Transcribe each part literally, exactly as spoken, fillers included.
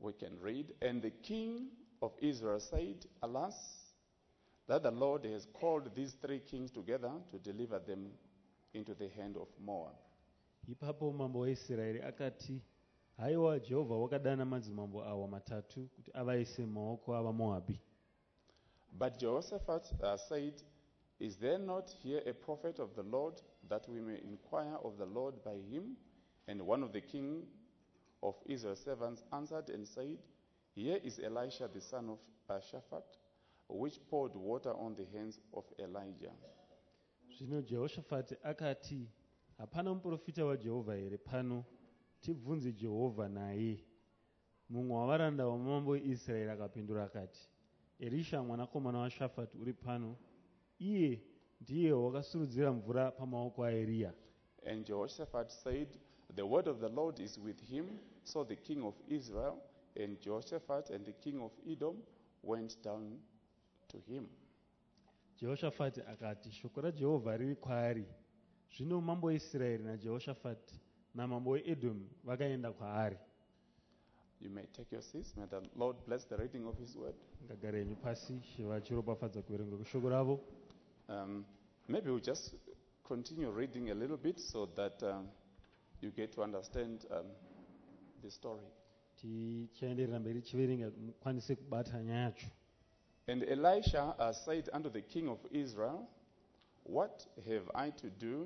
we can read, and the king of Israel said, alas, that the Lord has called these three kings together to deliver them into the hand of Moab. Ipapo mambo waIsraeri akati, haiwa Jehovha wakadana madzimambo awa matatu kuti avaise mumaoko avaMoabhi. But Jehoshaphat uh, said, is there not here a prophet of the Lord, that we may inquire of the Lord by him? And one of the king of Israel's servants answered and said, here is Elisha the son of uh, Shaphat, which poured water on the hands of Elijah. Zvino Jehoshaphat akati, hapana muprofita waJehovha here pano, tibvunze Jehovha naye. Mumwe wavaranda vamambo weIsraeri akapindura akati, Elisha mwanakomana waShafati uri pano, iye ndiye wakasurudzira mvura pamaoko aEriya. And Jehoshaphat said, the word of the Lord is with him. So the king of Israel and Jehoshaphat and the king of Edom went down to him. Jehoshaphat akati, shoko raJehovha riri kwaari. Zvino mambo weIsraeri naJehoshaphat namambo weEdom vakaenda kwaari. You may take your seats. May the Lord bless the reading of his word. Ngagarenyu pasi, Shiva chiropafadza kuverenga kweshoko ravo. Um, maybe we'll just continue reading a little bit so that um, you get to understand um, the story. Tichaenderera mberi chiverenga mukwanise kubata nyaya yacho. And Elisha uh, said unto the king of Israel, what have I to do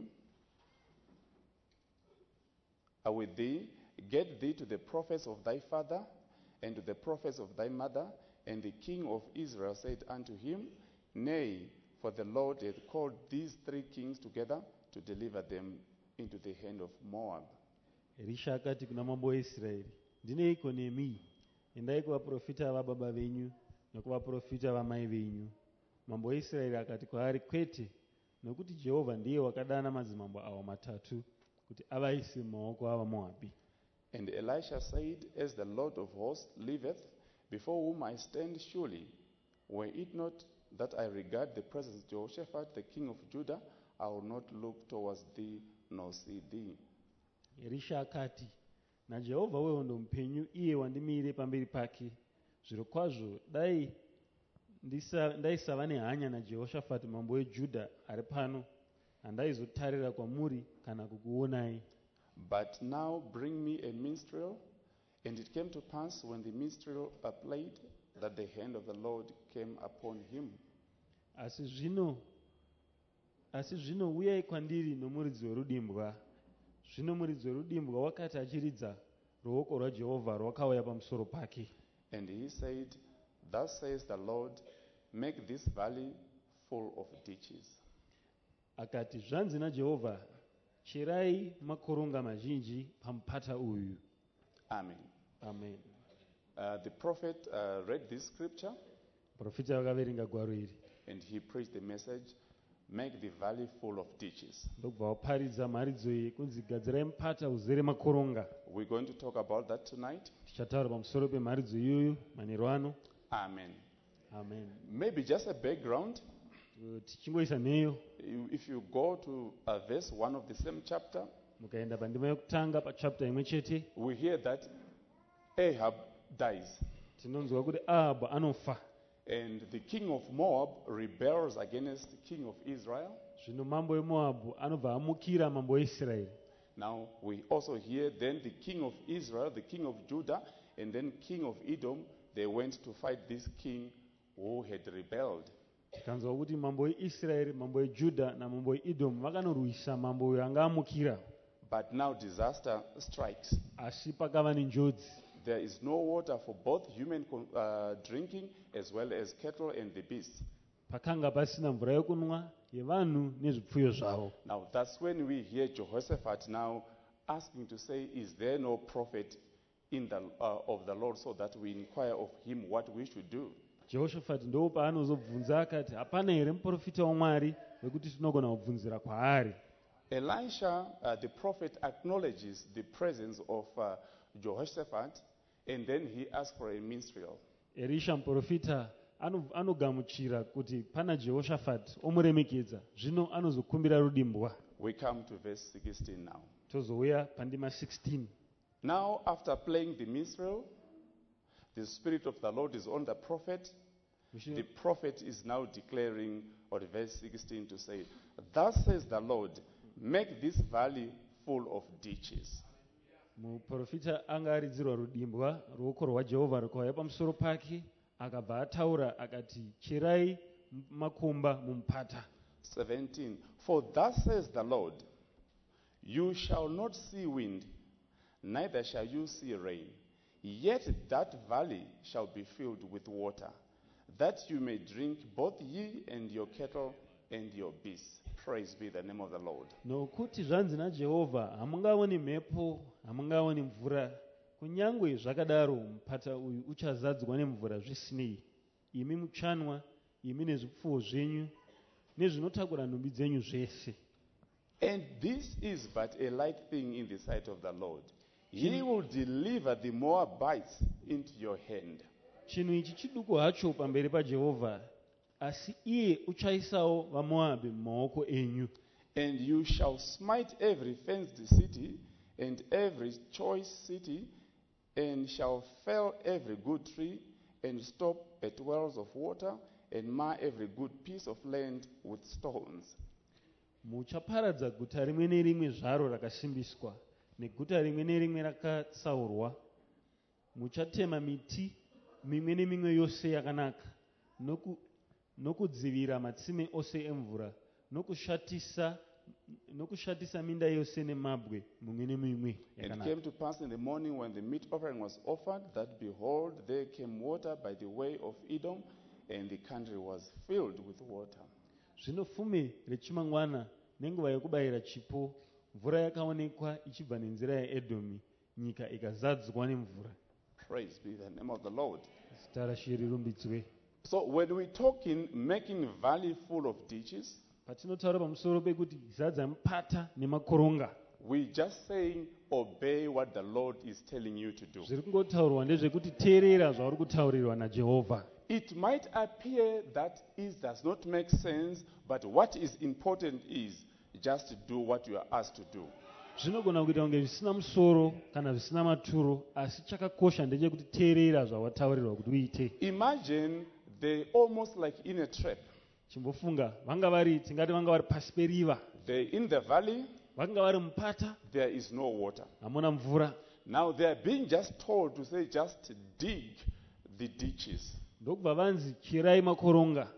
uh, with thee? Get thee to the prophets of thy father and to the prophets of thy mother. And the king of Israel said unto him, nay, for the Lord hath called these three kings together to deliver them into the hand of Moab. Elisha akati kuna mambo weIsraeri, ndineiko nemi? Endai kuvaprofita vababa venyu nokuvaprofita vamai venyu. Mambo weIsraeri akati kwaari, kwete, nokuti Jehovha ndiye wakadana madzimambo awa matatu kuti avaise mumaoko avaMoabhi. And Elisha said, as the Lord of hosts liveth, before whom I stand surely, were it not that I regard the presence of Jehoshaphat, the king of Judah, I will not look towards thee nor see thee. Elisha akati, naJehovha wehondo mupenyu, iye wandimire pamberi pake, zvirokwazvo dai ndisa- ndaisava nehanya naJehoshaphat mambo weJudha ari pano, handaizotarira kwamuri kana kukuonai. But now bring me a minstrel. And it came to pass, when the minstrel uh, played, that the hand of the Lord came upon him. Asi zvino asi zvino uyai kwandiri nomuridzi werudimbwa. Zvino muridzi werudimbwa wakati achiridza, ruoko rwaJehovha rwakauya pamusoro pake. And he said, thus says the Lord, make this valley full of ditches. Akati, zvanzi naJehovha, cherai makoronga mazhinji pamupata uyu. Amen. Amen. Uh, the prophet uh, read this scripture Profita vakaverenga gwaro iri and he preached the message, make the valley full of ditches. ndobva vaparidza mharidzo iyi kunzi gadzirai mupata uzere makoronga. We're going to talk about that tonight. Tichataura pamusoro pemharidzo iyoyo manheru ano. Amen. Amen. Maybe just a background. Uh, tichingoisa nheyo, You- If you go to uh, verse one of the same chapter, mukaenda pandima yokutanga pachapta imwe chete, we hear that Ahab dies. tinonzwa kuti Ahabhu anofa. And the king of Moab rebels against the king of Israel. Zvino mambo weMoabhu anobva amukira mambo weIsraeri. Now we also hear then the king of Israel, the king of Judah, and then king of Edom, they went to fight this king who had rebelled. Tikanzwa kuti mambo weIsraeri, mambo weJudha namambo weEdom vakanorwisa mambo uyo anga amukira. But now disaster strikes. Asi pakava nenjodzi. There is no water for both human con- uh, drinking as well as cattle and the beasts. Pakanga pasina mvura yokunwa yevanhu nezvipfuyo zvavo. Now that's when we hear Jehoshaphat now asking to say, is there no prophet in the, uh, of the Lord, so that we inquire of him what we should do? Jehoshaphat ndo paanozobvunza akati, hapana here muprofita waMwari wekuti tinogona kubvunzira kwaari. Elisha, uh, the prophet, acknowledges the presence of uh, Jehoshaphat, and then he asks for a minstrel. Elisha muprofita ano- anogamuchira kuti pana Jehoshaphat omuremekedza, zvino anozokumbira rudimbwa. We come to verse sixteen now. Tozouya pandima sixteen. Now, after playing the minstrel, the Spirit of the Lord is on the prophet. The prophet is now declaring, or verse sixteen to say, thus says the Lord, make this valley full of ditches. Muprofita anga aridzirwa rudimbwa ruoko rwaJehovha rukauya pamusoro pake akabva ataura akati cherai makomba mumupata. seventeen For thus says the Lord, you shall not see wind, neither shall you see rain, yet that valley shall be filled with water, that you may drink, both ye and your cattle and your beasts. Praise be the name of the Lord. Nokuti zvanzi naJehovha, hamungaoni mhepo, hamungaoni mvura, kunyangwe zvakadaro mupata uyu uchazadzwa nemvura zvisinei. Imi muchanwa, imi nezvipfuwo zvenyu, nezvinotakura nhumbi dzenyu zvese. And this is but a light thing in the sight of the Lord. He will deliver the Moabites into your hand. Chinhu ichi chiduku hacho pamberi paJehovha, asi iye uchaisawo vaMoabhu mumaoko enyu. And you shall smite every fenced city and every choice city, and shall fell every good tree, and stop at wells of water, and mar every good piece of land with stones. Muchaparadza guta rimwe nerimwe zvaro rakasimbiswa, neguta rimwe nerimwe rakatsaurwa. Muchatema miti mimwe nemimwe yose yakanaka, noku, nokudzivira matsime ose emvura, nokushatisa nokushatisa minda yose nemabwe mumwe nemimwe And it yakanaka. came to pass in the morning when the meat offering was offered, that behold, there came water by the way of Edom, and the country was filled with water. Zvino fume rechimangwana nenguva yokubayira chipo, mvura yakaonekwa ichibva nenzira yaEdhomi, nyika ikazadzwa nemvura. Praise be the name of the Lord. Zita raShe rirumbidzwe. So when we talk in making valley full of ditches, Patinotaura pamusoro pekuti zadza mupata nemakoronga, we just saying obey what the Lord is telling you to do. zviri kungotaurwa ndezvekuti teerera zvauri kutaurirwa naJehovha. It might appear that it does not make sense, but what is important is just to do what you are asked to do. Zvinogona kuita kunge zvisina musoro kana zvisina maturo, asi chakakosha ndechekuti teerera zvawataurirwa kuti uite. Imagine they almost like in a trap. Chimbofunga vanga vari tingati vanga vari pasi periva, They're in the valley, vanga vari mupata, there is no water. hamuna mvura. Now they are being just told to say just dig the ditches. Ndokubva vanzi cherai makoronga.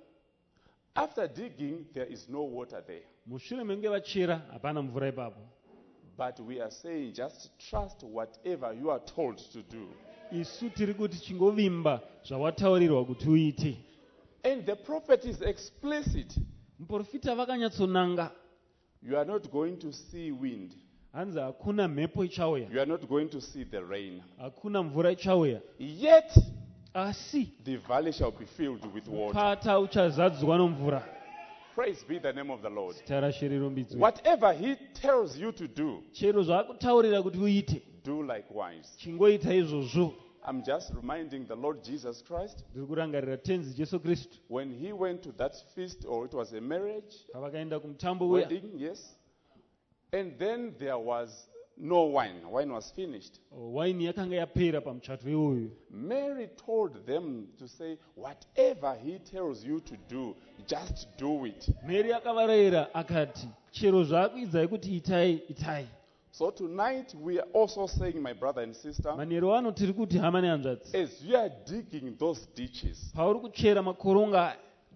After digging, there is no water there. Mushure menge vachera hapana mvura ipapo. But we are saying just trust whatever you are told to do. Isu tiri kuti chingovimba zvawataurirwa kuti uite. And the prophet is explicit. Muprofita vakanyatsonanga. You are not going to see wind. Hanzi hakuna mhepo ichauya, You are not going to see the rain. hakuna mvura ichauya, Yet asi the valley shall be filled with water. mupata uchazadzwa nomvura. Praise be the name of the Lord. Zita raShe rirumbidzwe. Whatever he tells you to do, Chero zvaakutaurira kuti uite, do likewise. chingoita izvozvo. I'm just reminding the Lord Jesus Christ, Ndiri kurangarira tenzi Jesu Kristu when he went to that feast, or it was a marriage, pavakaenda kumutambo uya, wedding, yes, and then there was no wine. Wine was finished. waini yakanga yapera pamuchato iwoyu. Mary told them to say, whatever he tells you to do, just do it. Mary akavarayira akati, chero zvaakuidzai kuti itai, itai. So tonight we are also saying, my brother and sister, Manheru ano tiri kuti hama nehanzvadzi, as you are digging those ditches, pauri kuchera makoronga,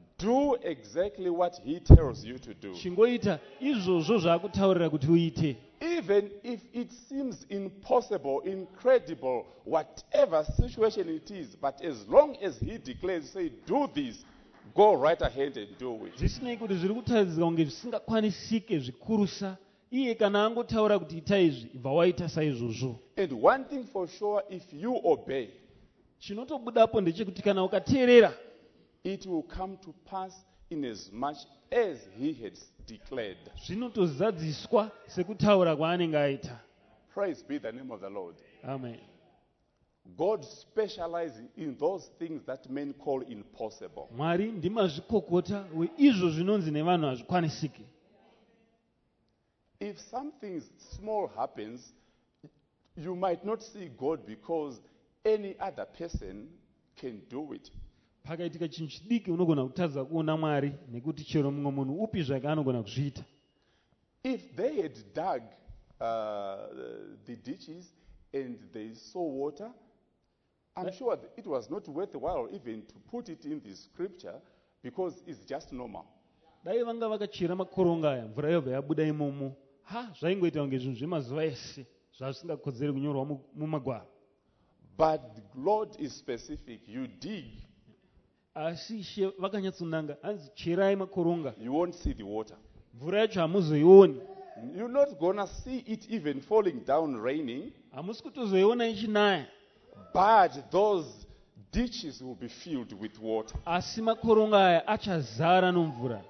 do exactly what he tells you to do. chingoita izvozvo zvaakutaurira kuti uite. Even if it seems impossible, incredible, whatever situation it is, but as long as he declares, say, do this, go right ahead and do it. Zvisinei kuti zviri kutaridzika kunge zvisingakwanisike zvikurusa, iye kana angotaura kuti itai izvi, ibva waita saizvozvo. And one thing for sure, if you obey, Chinotobudapo ndechekuti kana ukateerera, it will come to pass in as much as he had declared. zvinotozadziswa sekutaura kwaanenge aita. Praise be the name of the Lord. Amen. God specializes in those things that men call impossible. Mwari ndimazvikokota weizvo zvinonzi nevanhu hazvikwanisiki. If something small happens, you might not see God because any other person can do it. pakaitika chinhu chidiki unogona kutadza kuona Mwari nekuti chero mumwe munhu upi zvake anogona kuzviita. If they had dug uh, the ditches and they saw water, I'm But- sure that it was not worthwhile even to put it in the scripture because it's just normal. Dai vanga vakachera makoronga aya mvura yobva yabuda imomo, ha zvaingoita kunge zvinhu zvemazuva ese zvazvisingakodzeri kunyorwa mu- mumagwaro. But the Lord is specific. You dig, Asi She vakanyatsonanga hanzi cherai makoronga, you won't see the water. mvura yacho hamuzoioni, You're not going to see it even falling down raining, hamusi kutozoiona ichinaya, but those ditches will be filled with water. asi makoronga aya achazara nomvura.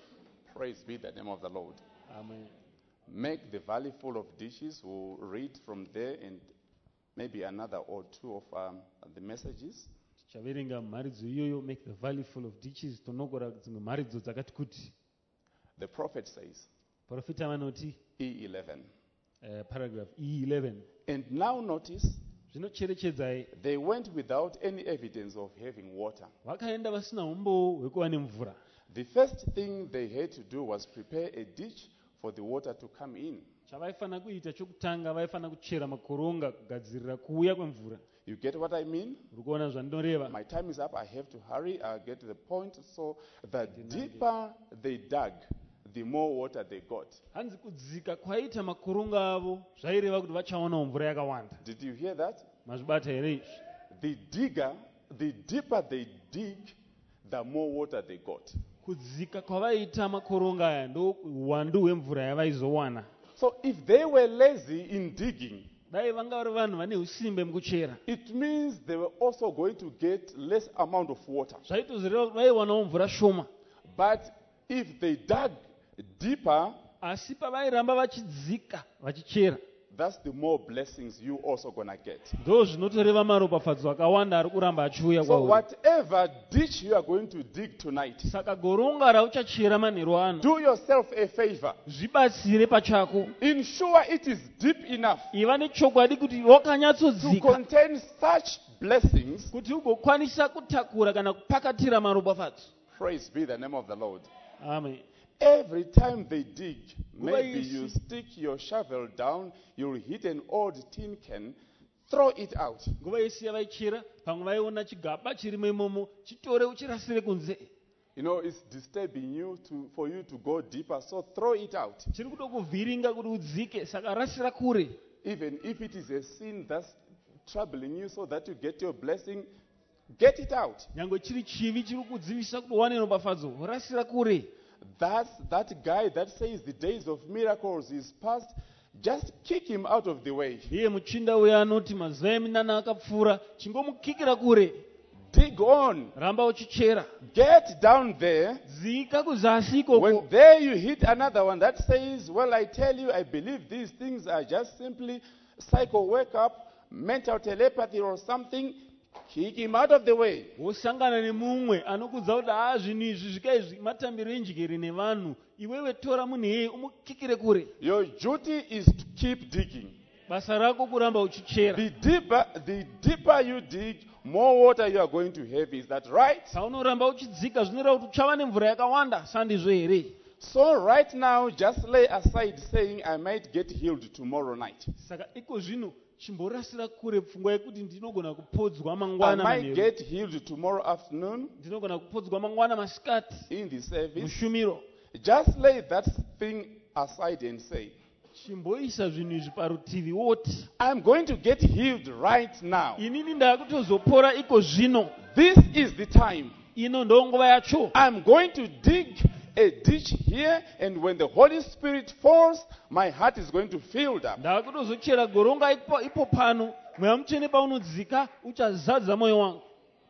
Praise be the name of the Lord. Amen. Make the valley full of ditches. We'll read from there and maybe another or two of um, the messages. Tichaverenga mharidzo iyoyo, make the valley full of ditches. Tonogora dzimwe mharidzo dzakati kuti. The prophet says, Profita vanoti, E eleven. uh, paragraph E eleven. And now notice, Zvinocherechedzai, they went without any evidence of having water. vakaenda vasina umbowo hwekuva nemvura. The first thing they had to do was prepare a ditch for the water to come in. Chavaifanira kuita chokutanga, vaifanira kuchera makoronga kugadzirira kuuya kwemvura. You get what I mean? Uri kuona zvandinoreva? My time is up. I have to hurry. I'll get to the point. So the deeper they dug, the more water they got. Hanzi kudzika kwaita makoronga avo zvaireva kuti vachaonawo mvura yakawanda. Did you hear that? Mazvibata here izvi? The digger, the deeper they dig, the more water they got. Kudzika kwavaita makoronga aya ndo uwandu hwemvura yavaizowana. So if they were lazy in digging, Dai vanga vari vanhu vane usimbe mukuchera, it means they were also going to get less amount of water. zvaitozoreva kuti vaiwanawo mvura shoma. But if they dug deeper, Asi pavairamba vachidzika vachichera, that's the more blessings you also gonna get. ndo zvinotoreva maropafadzo akawanda ari kuramba achiuya So kwauri. whatever ditch you are going to dig tonight, Saka goronga rauchachera manheru ano, do yourself a favor. zvibatsire pachako. Ensure it is deep enough Iva nechokwadi kuti to wakanyatsodzika contain such blessings. kuti ugokwanisa kutakura kana kupakatira maropafadzo. Praise be the name of the Lord. Amen. Every time they dig, Nguva maybe isi- you stick your shovel down, you'll hit an old tin can, throw it out. Nguva yese yavaichera, pamwe vaiona chigaba chirimo imomo, chitore uchirasire kunze. You know, it's disturbing you to, for you to go deeper, so throw it out. Chiri kuda kuvhiringa kuti udzike, saka rasira kure. Even if it is a sin that's troubling you so that you get your blessing, get it out. Nyangwe chiri chivi chiri kudzivisa kuti uwane ropafadzo, rasira kure. That's that guy that says the days of miracles is past. Just kick him out of the way. Iye muchinda uya anoti mazuva eminana akapfuura, chingomukikira kure. Dig on. Ramba uchichera. Get down there. Dzika kuzasi ikoko. When there you hit another one that says, well, I tell you, I believe these things are just simply psycho wake up, mental telepathy or something, kick him out of the way. Wosangana nemumwe anokudza kuti haa zvinhu izvi zvikaizvi matambiro enjikere nevanhu. Iwewe tora munhu iyeye umukikire kure. Your duty is to keep digging. Basa rako kuramba uchichera. The deeper, the deeper you dig, more water you are going to have. Is that right? Paunoramba uchidzika zvinoreva kuti uchava nemvura yakawanda, sandizvo here? So right now, just lay aside saying, I might get healed tomorrow night. Saka iko zvino chimborasira kure pfungwa yekuti ndinogona kupodzwa I mangwana might manheru. get healed tomorrow afternoon Ndinogona kupodzwa mangwana masikati in the service. mushumiro. Just lay that thing aside and say, Chimboisa zvinhu izvi parutivi woti, I'm going to get healed right now. inini ndakutozopora iko zvino. This is the time. Ino ndo nguva yacho. I'm going to dig a ditch here, and when the Holy Spirit falls, my heart is going to fill up. Ndakutozochera goronga ipo, ipo pano, mweya mutsvene paunodzika uchazadza mwoyo wangu.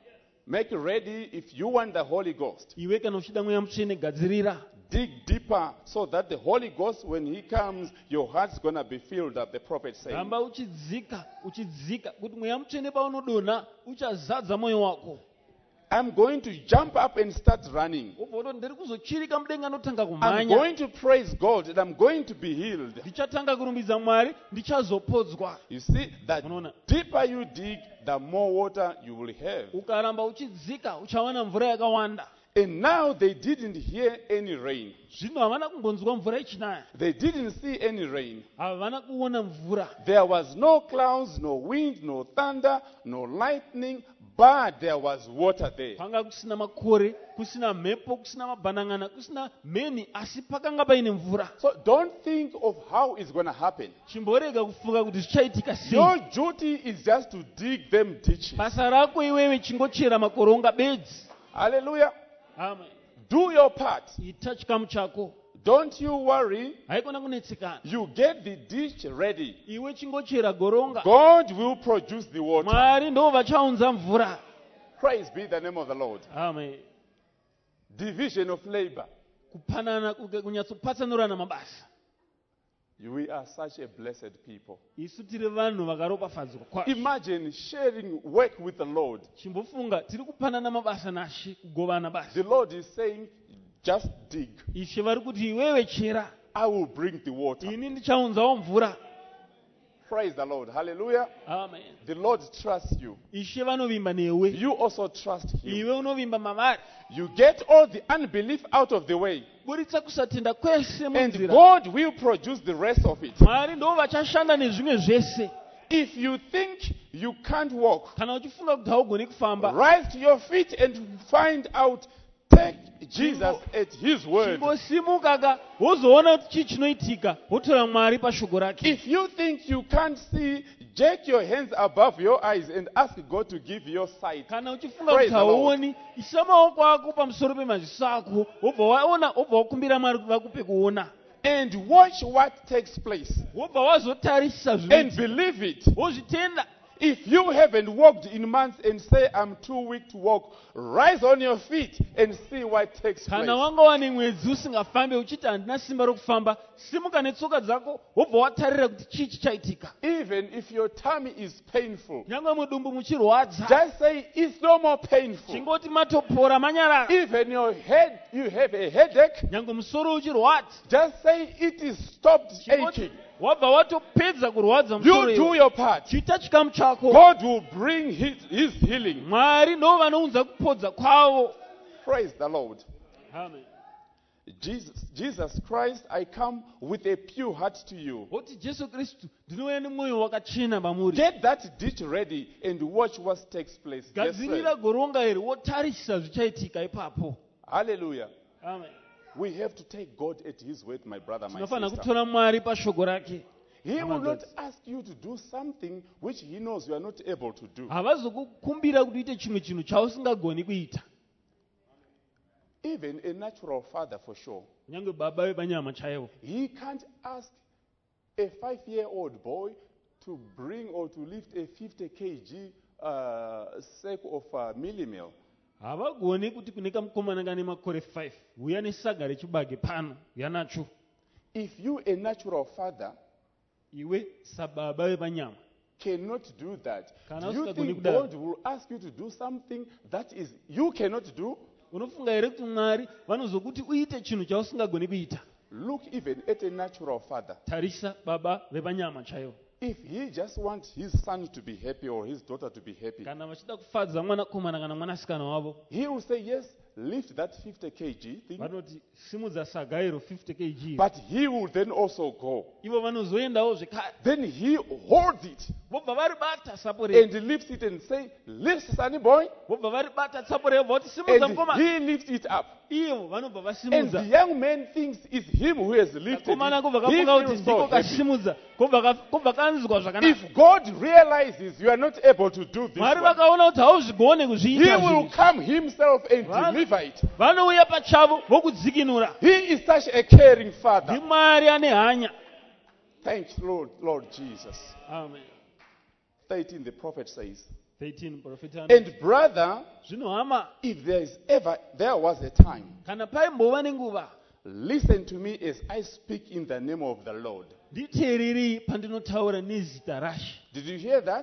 Make ready if you want the Holy Ghost. Iwe kana uchida mweya mutsvene gadzirira. Dig deeper so that the Holy Ghost, when He comes, your heart's going to be filled up, the prophet said. Ramba uchidzika, uchidzika, kuti mweya mutsvene paunodonha uchazadza mwoyo wako. I'm going to jump up and start running. wobva wototi ndiri kuzochirika mudenga ndotanga I'm kumhanya going to praise God and I'm going to be healed. ndichatanga kurumbidza mwari ndichazopodzwa. You see, the Unaona? deeper you dig, the more water you will have. ukaramba uchidzika uchawana mvura yakawanda. And now they didn't hear any rain. zvino havana kumbonzwa mvura ichinaya, They didn't see any rain. havana kuona mvura. There was no clouds, no wind, no thunder, no lightning, but there was water there. panga kusina makore, kusina mhepo, kusina mabhanang'ana, kusina mheni, asi pakanga paine mvura. So don't think of how it's going to happen. chimborega kufunga kuti zvichaitika sei. Your duty is just to dig them ditches. basa rako iwewe chingochera makoronga bedzi. Hallelujah. Amen. Do your part. ita chikamu chako, Don't you worry. haikona kunetsekana. You get the ditch ready. iwe chingochera goronga, God will produce the water. mwari ndo vachaunza mvura. Praise be the name of the Lord. Amen. Division of labor. kupanana, kunyatsopatsanurana mabasa. We are such a blessed people. isu tiri vanhu vakaropafadzwa kwazvo. Imagine sharing work with the Lord. chimbofunga tiri kupanana mabasa naShe, kugovana basa. The Lord is saying, just dig. Ishe vari kuti iwewe chera, I will bring the water. ini ndichaunzawo mvura. Praise the Lord. Hallelujah. Amen. The Lord trusts you. Ishe vanovimba newe, You also trust Him. iwe unovimba mavari. You get all the unbelief out of the way. buritsa kusatenda kwese And munzira. God will produce the rest of it. mwari ndo vachashanda nezvimwe zvese. If you think you can't walk, kana uchifunga kuti haugoni kufamba, rise to your feet and find out. Take Jesus at His word. chingosimuka ka wozoona kuti chii chinoitika, wotora mwari pashoko rake. If you think you can't see, jerk your hands above your eyes and ask God to give you your sight. kana uchifunga Praise kuti the Lord. hauoni, isa maoko ako pamusoro pemaziso ako, wobva waona, wobva wakumbira mwari kuti vakupe kuona, And watch what takes place. wobva wazotarisa And zvinoitika, believe it. wozvitenda. If you haven't walked in months and say, I'm too weak to walk, rise on your feet and see what takes place. kana wanga wane mwedzi usingafambe uchiti handina simba rokufamba, simuka netsoka dzako, wobva watarira kuti chii chichaitika. Even if your tummy is painful, nyangwe mudumbu muchirwadza, just say, it's no more painful. chingoti matopora manyarara. Even your head, you have a headache, nyangwe musoro uchirwadza, just say, it is stopped chingoti aching. wabva watopedza kurwadza musoro You do iwe. your part. chita chikamu chako, God will bring his, his healing. mwari ndo vanounza kupodza kwavo. Praise the Lord. Amen. Jesus, Jesus Christ, I come with a pure heart to you. Woti Jesu Kristu, ndinouya nemwoyo wakachena mamuri. Get that ditch ready and watch what takes place. Verse gadzirira twelve. goronga iri, wotarisa zvichaitika ipapo. Hallelujah. Amen. We have to take God at His word, my brother, my tinofanira sister. kutora mwari pashoko rake. He will not Brothers. ask you to do something which He knows you are not able to do. havazokukumbira kuti uite chimwe chinhu chausingagoni kuita. Even a natural father, for sure. kunyange baba vepanyama chaivo, He can't ask a five-year-old boy to bring or to lift a fifty kilograms uh, sack of uh, millimil. havagoni kuti kune kamukomana kane makore five uya nesaga rechibage pano yanacho. If you, a natural father, iwe sababa vepanyama cannot do that, Kana do you usikagoni think kudaro. God will ask you to do something that is you cannot do? unofunga here kuti mwari vanozokuti uite chinhu chausingagoni kuita? Look even at a natural father. tarisa baba vepanyama chaivo. If he just wants his son to be happy or his daughter to be happy, kana vachida kufadza mwanakomana kana mwanasikana wavo, he will say, yes, lift that fifty kilograms thing, vanoti simudza saga iro fifty kilograms, but he will then also go. ivo vanozoendawo zvekare, Then he holds it vobva varibata sapo rei, and lifts it and say, lift, sonny boy, vobva varibata sapo rei, voti simudza and mukomana, he lifts it up. ivo vanobva And the vasimudza. young man thinks it's him who has lifted kakomana kobva it. He kafunga kuti feels ndiko so happy. kasimudza, kobva ka- kobva kanzwa zvakanaka. If God realizes you are not able to do this mwari one, vakaona kuti hauzvigone he kuzviita will zvinhu, come himself and Vano- deliver it. vanouya pachavo vokudzikinura. He is such a caring father. ndimwari ane hanya. Thanks, Lord, Lord Jesus. Amen. thirteen, the prophet says, thirteen profeta. and brother, zvino hama, if there is ever, there was a time, kana paimbova nenguva, listen to me as I speak in the name of the Lord. nditeererei pandinotaura nezita raShe. Did you hear that?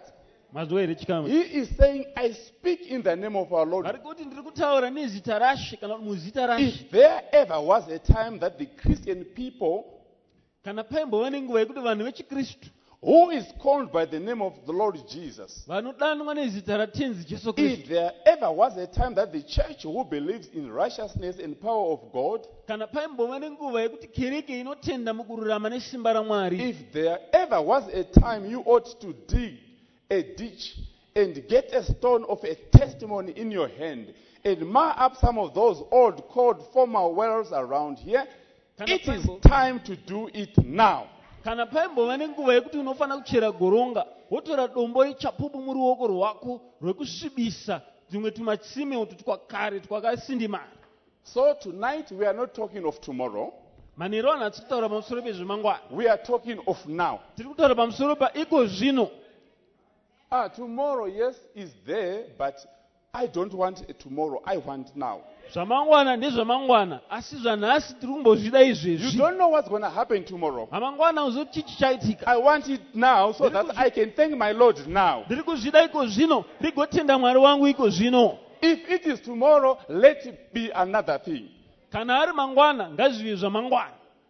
Mazwa here chikamu. He is saying, I speak in the name of our Lord. Ari kuti ndiri kutaura nezita raShe kana muzita raShe. If there ever was a time that the Christian people Kana paimbova nenguva yekuti vanhu vechikristu who is called by the name of the Lord Jesus, vanodanwa nezita ratenzi Jesu if Kristu, there ever was a time that the church who believes in righteousness and power of God, kana paimbova nenguva yekuti kereke inotenda mukururama nesimba raMwari, if there ever was a time you ought to dig a ditch and get a stone of a testimony in your hand and mar up some of those old cold former wells around here, Kana it is Bible- time to do it now. kana paimbova nenguva yekuti unofanira kuchera goronga wotora dombo rechapupu muruoko rwako rwekusvibisa tumwe tumatsime utu twakare twakasindimara. So tonight we are not talking of tomorrow, Manheru ano hatiri kutaura pamusoro pezvemangwana, we are talking of now. tiri kutaura pamusoro paiko zvino. Ah, tomorrow, yes, is there, but I don't want a tomorrow, I want now. Zvamangwana ndezvamangwana, asi zvanhasi tiri kumbozvida You izvezvi. don't know what's going to happen tomorrow. Amangwana uzoti chii chichaitika. I want it now so that I can thank my Lord now. Ndiri kuzvida iko zvino, ndigotenda Mwari wangu iko zvino. If it is tomorrow, let it be another thing. Kana ari mangwana, ngazvive zvamangwana.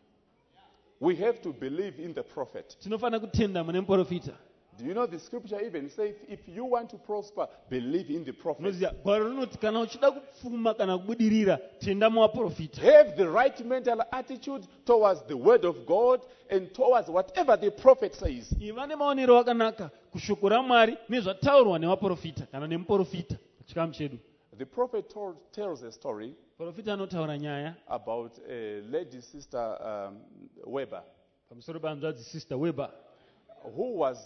We have to believe in the prophet. Tinofanira kutenda mune muprofita. Do you know the scripture even says, if you want to prosper, believe in the prophet. Unoziva gwaro rinoti kana uchida kupfuma kana kubudirira, tenda muvaprofita. Have the right mental attitude towards the word of God and towards whatever the prophet says. Iva nemaonero akanaka kushoko raMwari nezvataurwa nevaprofita kana nemuprofita pachikamu chedu. The prophet told, tells a story Profita anotaura nyaya about a lady sister um, Weber pamusoro pahanzvadzi Sister Weber, who was,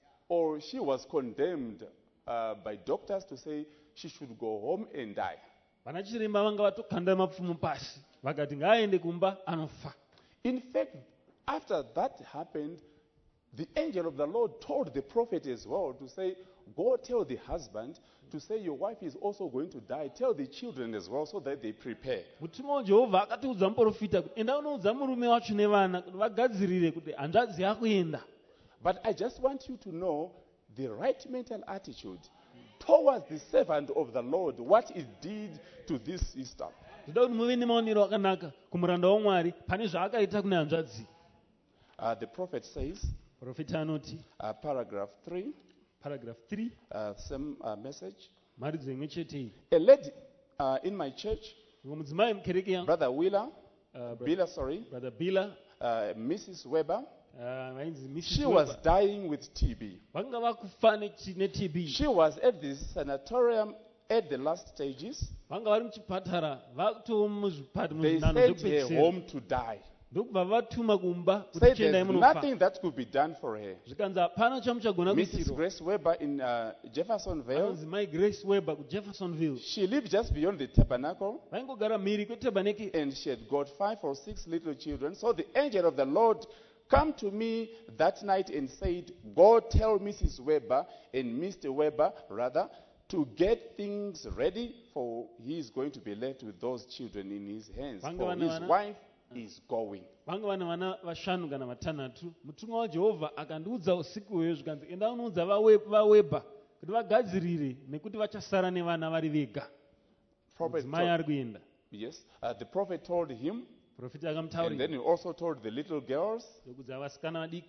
or she was condemned uh, by doctors to say she should go home and die. vana chiremba vanga vatokanda mapfumo pasi vakati ngaaende kumba anofa. In fact, after that happened, the angel of the Lord told the prophet as well to say, go tell the husband to say your wife is also going to die. Tell the children as well so that they prepare. Mutumwa waJehovha akatiudza muprofita kuti enda unoudza murume wacho nevana kuti vagadzirire kuti hanzvadzi yakuenda. But I just want you to know the right mental attitude towards the servant of the Lord, what it did to this sister. Zvinoda kuti muve nemaonero akanaka kumuranda waMwari pane zvaakaita kune hanzvadzi. Uh, the prophet says, Profita anoti, uh, paragraph three, paragraph three, uh, same uh, message. mharidzo imwe chete iyi. A lady uh, in my church, Mumwe mudzimai mukereke yangu, Brother Wheeler, uh, brother, Billa, sorry, brother Bila, uh, Missus Weber, uh, vainzi Missus she was Weber, dying with T B. vanga vakufa nechi- neT B. She was at the sanatorium at the last stages. Vanga vari muchipatara vatoo muzvipati They muzvinano sent her zvekupedzisira. home to die. Ndokubva vatuma kumba kuti Said chiendai there's munofa. nothing that could be done for her. Zvikanzi hapana chamuchagona Missus kuitirwa. Grace Weber in uh, Jeffersonville, Vanonzi Mai Grace Weber kuJeffersonville. she lived just beyond the tabernacle Vaingogara mhiri kwetabhaneke. and she had got five or six little children. So the angel of the Lord came to me that night and said, go tell Missus Weber and Mister Weber, rather, to get things ready for he is going to be left with those children in his hands. Vanga For vana his vana- wife is going. Vanga vane vana vashanu kana vatanhatu. Mutumwa waJehovha akandiudza usiku hweyo zvikanzi enda unoudza vawe- vaWeber kuti vagadzirire nekuti vachasara nevana vari vega. Prophet Mudzimai told- ari kuenda. yes, uh, the prophet told him, Profita and akamutaurira then he also told the little girls. ndokudza vasikana vadiki.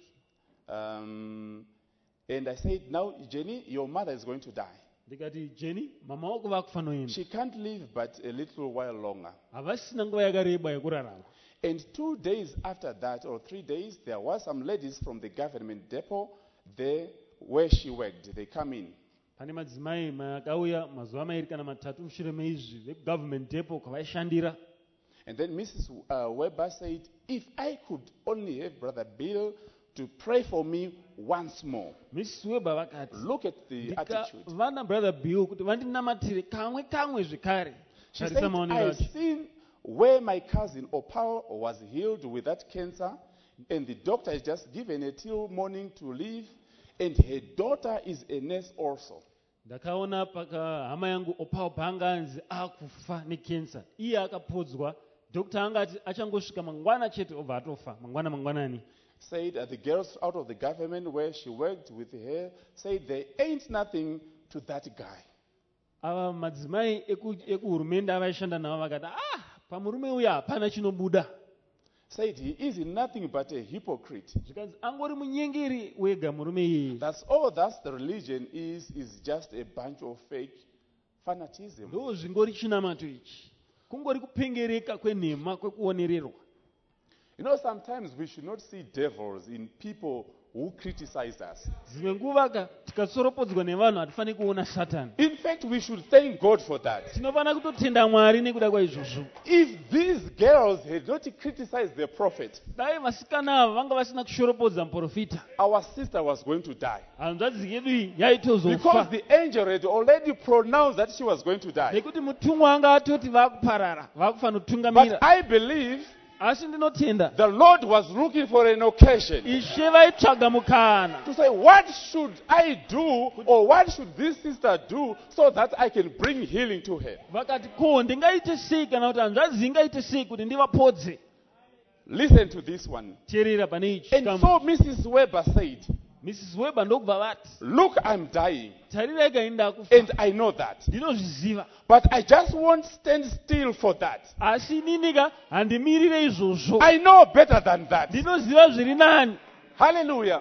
Um, and I said, now, Jenny, your mother is going to die. Ndikati Jenny, mama wako vakufa noenda. She can't live but a little while longer. Havasina nguva yakareba yekurarama. And two days after that, or three days, there were some ladies from the government depot there where she worked. They come in. Pane madzimai makauya mazuva mairi kana matatu mushure meizvi vegovernment depot kwavaishandira. And then Missus Uh, Weber said, if I could only have Brother Bill to pray for me once more. Missus Weber vakati Look at the attitude. ndikavana brother Bill kuti vandinamatire kamwe kamwe zvekare. She Tarisa said, maonero I've acho. seen where my cousin Opal was healed with that cancer, and the doctor has just given her till morning to live, and her daughter is a nurse also. Ndakaona paka hama yangu Opal paanga anzi akufa nekensa. Iye akapodzwa. Dokta anga ati achangosvika mangwana chete obva atofa mangwana mangwanani. said that the girls out of the government where she worked with her said there ain't nothing to that guy. ava madzimai eku- ekuhurumende avaishanda navo vakati ah pamurume uyu hapana chinobuda. Said he is nothing but a hypocrite. Zvikanzi angori munyengeri wega murume iyeye. That's all that the religion is, is just a bunch of fake fanatism. Ndo zvingori chinamato ichi, kungori kupengereka kwenhema kwekuonererwa. You know, sometimes we should not see devils in people who criticize us. Dzimwe nguva ka tikatsoropodzwa nevanhu hatifaniri kuona satani. In fact, we should thank God for that. Tinofanira kutotenda Mwari nekuda kwaizvozvo. If these girls had not criticized the prophet, Dai vasikana ava vanga vasina kushoropodza muprofita, our sister was going to die. hanzvadzi yedu iyi Because yaitozofa. the angel had already pronounced that she was going to die. Nekuti mutumwa anga atoti vakuparara, vakufanira But kutungamira. I believe Asi ndinotenda the Lord was looking for an occasion Ishe vaitsvaga mukana to say, what should I do or what should this sister do so that I can bring healing to her? vakati ko ndingaite sei kana kuti hanzvadzi ingaite sei kuti ndivapodze. Listen to this one. Teerera pane ichi And chikamu. so Missus Weber said, Mrs Weber ndokubva vati look, I'm dying tarirai kai ndakufa, and I know that. ndinozviziva, But I just won't stand still for that. asi ninika handimirire izvozvo, I know better than that. ndinoziva zviri nani. Hallelujah.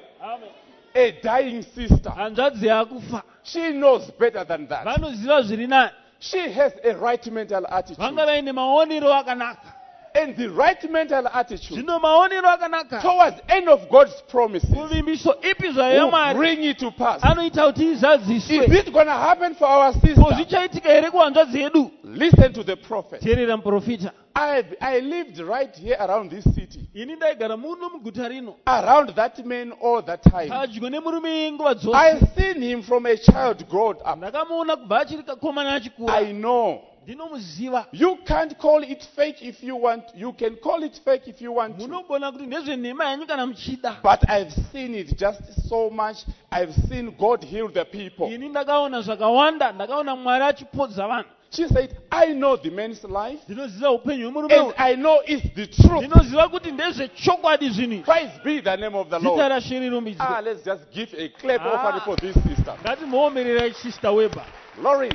A dying sister. Hanzvadzi yakufa, She knows better than that. vanoziva zviri nani, She has a right mental attitude. vanga vaine maonero akanaka. And the right mental attitude Zvino maonero akanaka towards any of God's promises kuvimbiso ipi zvayo will Mwari bring it to pass. anoita kuti Is izadziswe. it going to happen for our Ko sister? zvichaitika here kuhanzvadzi yedu? Listen to the prophet. Teerera muprofita. I, I lived right here around this city, Ini ndaigara muno muguta rino, around that man all the time. padyo nemurume nguva dzose. I've seen him from a child growing up. Ndakamuona kubva achiri kakomana achikura. I know. Ndinomuziva. You can't call it fake if you want. You can call it fake if you want to. Munogona kuti ndezvenhema yanyu kana muchida. But I've seen it just so much. I've seen God heal the people. Ini ndakaona zvakawanda, ndakaona Mwari achipodza vanhu. She said, I know the man's life, Ndinoziva upenyu hwemurume and uyu. I know it's the truth. Ndinoziva kuti ndezvechokwadi zvinhu izvi. Praise be the name of the Zita Lord. raShe rirumbidzwe. Ah, let's just give a clap Ah. offering for this sister. Ngatimuomererai Sister Weber. Glory.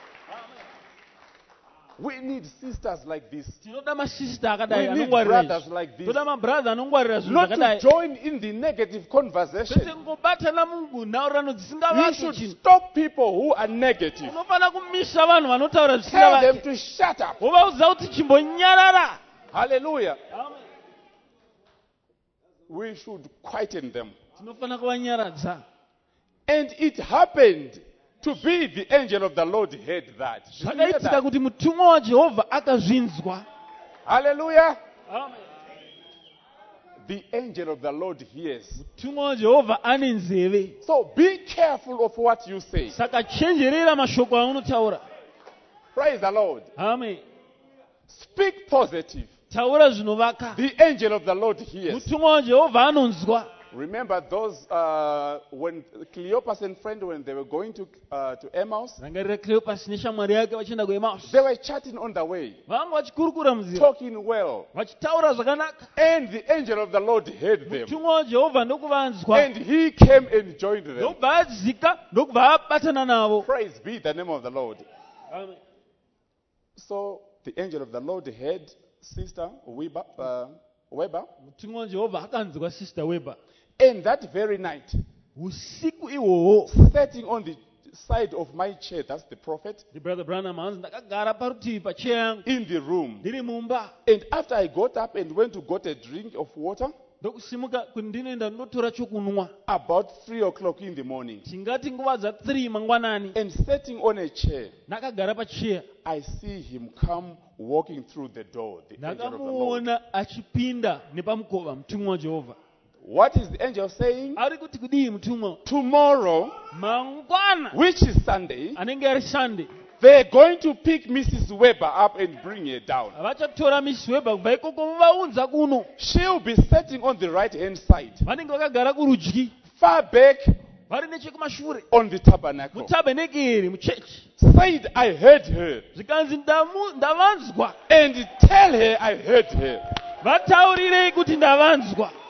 We need sisters like this. Tinoda masista We akadai need anongwarira brothers izvi. like this. Toda mabrother anongwarira zvinhu Not to zvakadai. join in the negative conversation. Kwete kungobatana munhaurirano You dzisingavaki should chinhu. stop people who are negative. Unofanira kumisa vanhu vanotaura Tell them zvisingavaki. to shut up. Wovaudza kuti chimbonyarara. Hallelujah. We should quieten them. Tinofanira kuvanyaradza. And it happened to be the angel of the Lord heard that. Did you hear Zvakaitika that? kuti mutumwa waJehovha akazvinzwa. Hallelujah. Amen. The angel of the Lord hears. Mutumwa waJehovha ane nzeve. So be careful of what you say. Saka chenjerera mashoko aunotaura. Praise the Lord. Amen. Speak positive. Taura zvinovaka. The angel of the Lord hears. Mutumwa waJehovha anonzwa. Remember those uh, when Cleopas and friend when they were going to uh, to Emmaus, Rangarira Cleopas neshamwari yake vachienda kuEmmaus. they were chatting on the way, Vanga vachikurukura munzira. talking well, Vachitaura zvakanaka. and the angel of the Lord heard them, Mutumwa waJehovha ndokuvanzwa. and he came and joined them. Ndokubva adzika, ndokubva abatana navo. Praise be the name of the Lord. Amen. So the angel of the Lord heard Sister Weber, uh, Weber, Mutumwa waJehovha akanzwa Sister Weber. and that very night, Usiku ihwohwo. sitting on the side of my chair, that's the prophet, Ndi Brother Branham hanzi ndakagara parutivi pacheya yangu. in the room. Ndiri mumba. And after I got up and went to get a drink of water, Ndokusimuka kuti ndinoenda ndotora chokunwa. about three o'clock in the morning, Tingati nguva dza three mangwanani. and sitting on a chair, Ndakagara pacheya. I see him come walking through the door, the angel of the Lord. Ndakamuona achipinda nepamukova mutumwa waJehovha. What is the angel saying? Ari kuti kudii mutumwa? Tomorrow, Mangwana which is Sunday, anenge ari Sunday. they're going to pick Missus Weber up and bring her down. Vachatora Miss Weber kubva ikoko vovaunza kuno. She'll be sitting on the right hand side, Vanenge vakagara kurudyi. far back Vari nechekumashure. on the tabernacle. Mutabhenekeri muchechi. Said, I heard her. Zvikanzi ndamu- ndavanzwa. And tell her I heard her. Vataurirei kuti ndavanzwa.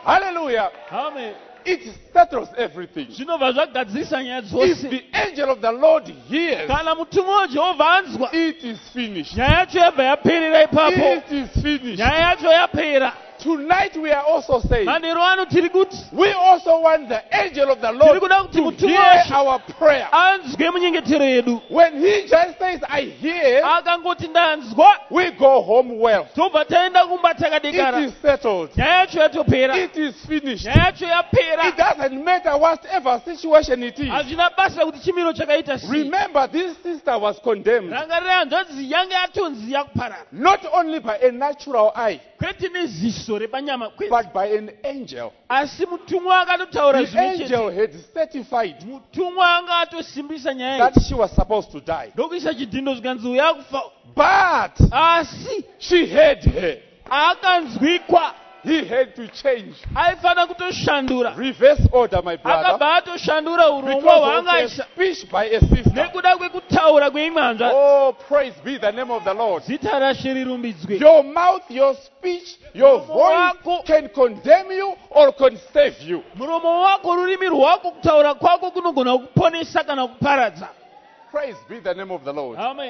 Hallelujah. Amen. It settles everything. Zvinobva zvagadzirisa nyaya If dzose. the angel of the Lord hears, Kana mutumwa waJehovha anzwa, it is finished. nyaya yacho yabva yaperera ipapo. It is finished. Nyaya yacho yapera. Tonight we are also saying, Manheru ano tiri kuti we also want the angel of the tiri Lord kuda kuti to mutumwa hear wacho our prayer. anzwe munyengetero yedu. When he just says, I hear, Akangoti ndanzwa, we go home well. tobva taenda kumba It takadekara. is settled. Nyaya yacho yatopera. It is finished. Nyaya yacho yapera. It doesn't matter whatever situation it is. Hazvina basa kuti chimiro chakaita sei. Remember, this sister was condemned Rangarira hanzvadzi yange yatonzi yakuparara. not only by a natural eye, Kwete neziso repanyama kwete. but by an angel. Asi mutumwa akatotaura The zvimwe chete. angel had certified Mutumwa anga atosimbisa nyaya that iyi. she was supposed to die. Ndokuisa chidhindo zvikanzi uya kufa. But Asi she heard her. akanzwikwa. He had to change. Aifana kutoshandura. Reverse order, my brother. Akabva atoshandura urongwa Because of a hwaangaisa. speech by a sister. Nekuda kwekutaura kweimwe hanzvadzi. Oh, praise be the name of the Lord. Zita raShe rirumbidzwe. Your mouth, your speech, your Muromo voice wako. can condemn you or can save you. Muromo wako, rurimi rwako, kutaura kwako kunogona kuponesa kana kuparadza. Praise be the name of the Lord. Amen.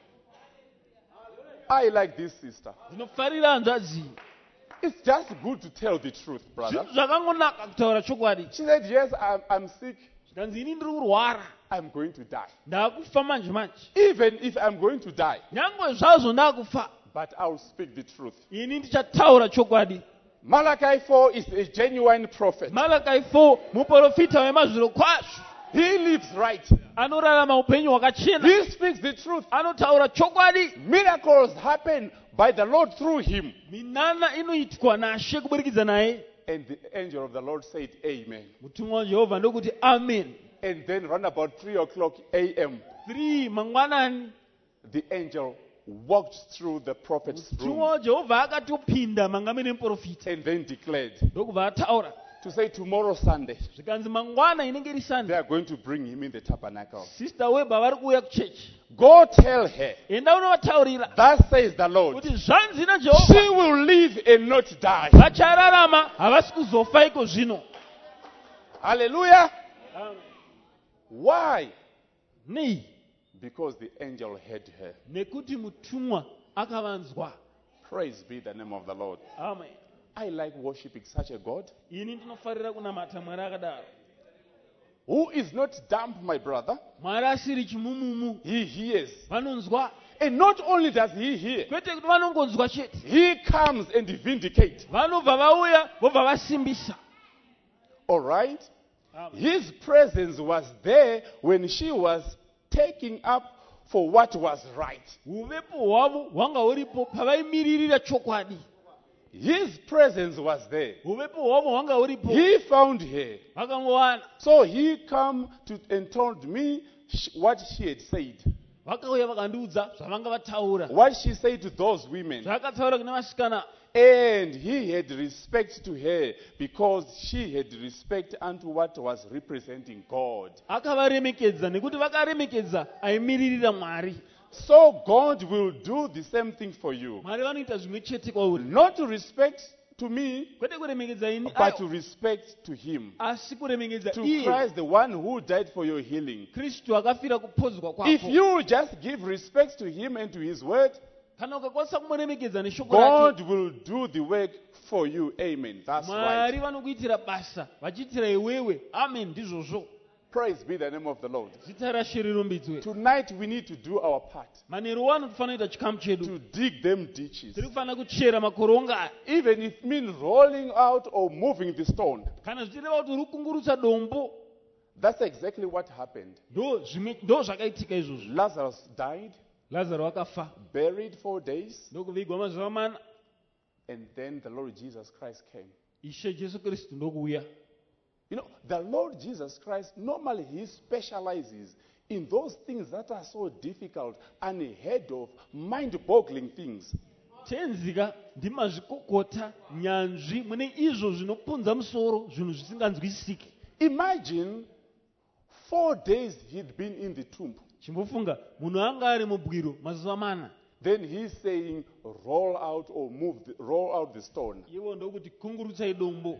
I like this sister. Ndinofarira hanzvadzi. It's just good to tell the truth, brother. Zvinhu zvakangonaka kutaura chokwadi. She said, yes, I'm, I'm sick. Zvikanzi ini ndiri kurwara. I'm going to die. Ndakufa manje manje. Even if I'm going to die, Nyangwe zvazvo ndakufa. but I'll speak the truth. Ini ndichataura chokwadi. Malachi four is a genuine prophet. Malachi four muprofita wemazviro kwazvo. He lives right. Anorarama upenyu hwakachena. He speaks the truth. Anotaura chokwadi. Miracles happen by the Lord through him. Minana inoitwa naShe kuburikidza naye. And the angel of the Lord said, Amen. Mutumwa waJehovha ndokuti amen. And then round about three o'clock a m, three mangwanani. the angel walked through the prophet's Mutumwa room waJehovha akatopinda mangame nemuprofita. and then declared Ndokubva ataura. to say tomorrow Sunday, Zvikanzi mangwana inenge iri they Sunday. are going to bring him in the tabernacle. Sister Weber vari kuuya kuchechi. Go tell her, Enda unovataurira thus says the Lord, kuti zvanzi she naJehovha will live and not die. vachararama havasi kuzofa iko zvino. Hallelujah. Why? Nei, Because the angel heard her. nekuti mutumwa akavanzwa. Praise be the name of the Lord. Amen. I like worshiping such a God Ini ndinofarira kunamata Mwari akadaro. who is not dumb, my brother. Mwari asiri chimumumu. He hears. Vanonzwa. And not only does he hear, Kwete kuti vanongonzwa chete. he comes and vindicates. Vanobva vauya vobva vasimbisa. All right? Amen. His presence was there when she was taking up for what was right. Uvepo hwavo hwanga huripo pavaimiririra chokwadi. His presence was there. Uvepo hwavo hwanga huripo. He found her. Vakangowana. So he come to and told me sh- what she had said. Vakauya vakandiudza zvavanga vataura. What she said to those women. Zvakataura kune vasikana. And he had respect to her because she had respect unto what was representing God. Akavaremekedza nekuti vakaremekedza aimiririra Mwari. So God will do the same thing for you. Mwari vanoita zvimwe chete kwauri. Not to respect to me, Kwete kuremekedza ini but to respect to him. asi kuremekedza To iye Christ, the one who died for your healing. Kristu akafira kupodzwa If kwako. you just give respect to him and to his word, Kana ukakwanisa kumuremekedza neshoko rake, God will do the work for you. Amen. That's Mwari right. vanokuitira basa vachiitira iwewe. Amen. Ndizvozvo. Praise be the name of the Lord. Zita raShe rirumbidzwe. Tonight we need to do our part Manheru wano tofanira kuita chikamu chedu. to dig them ditches. Tiri kufanira kuchera makoronga aya. Even if it means rolling out or moving the stone. Kana zvichireva kuti uri kungurutsa dombo. That's exactly what happened. Ndo zvimwe- ndo zvakaitika izvozvo. Lazarus died, Lazaro akafa. buried four days, Ndokuvigwa mazuva mana. and then the Lord Jesus Christ came. Ishe Jesu Kristu ndokuuya. You know, the Lord Jesus Christ, normally he specializes in those things that are so difficult, unheard of, mind-boggling things. Tenzika ndimazvikokota nyanzvi mune izvo zvinopunza musoro, zvinhu zvisinganzwisiki. Imagine four days he'd been in the tomb. Chimbofunga munhu anga ari mubwiro mazuva mana. Then he's saying, roll out or move, the, roll out the stone. Ivo ndokuti kungurutsai dombo.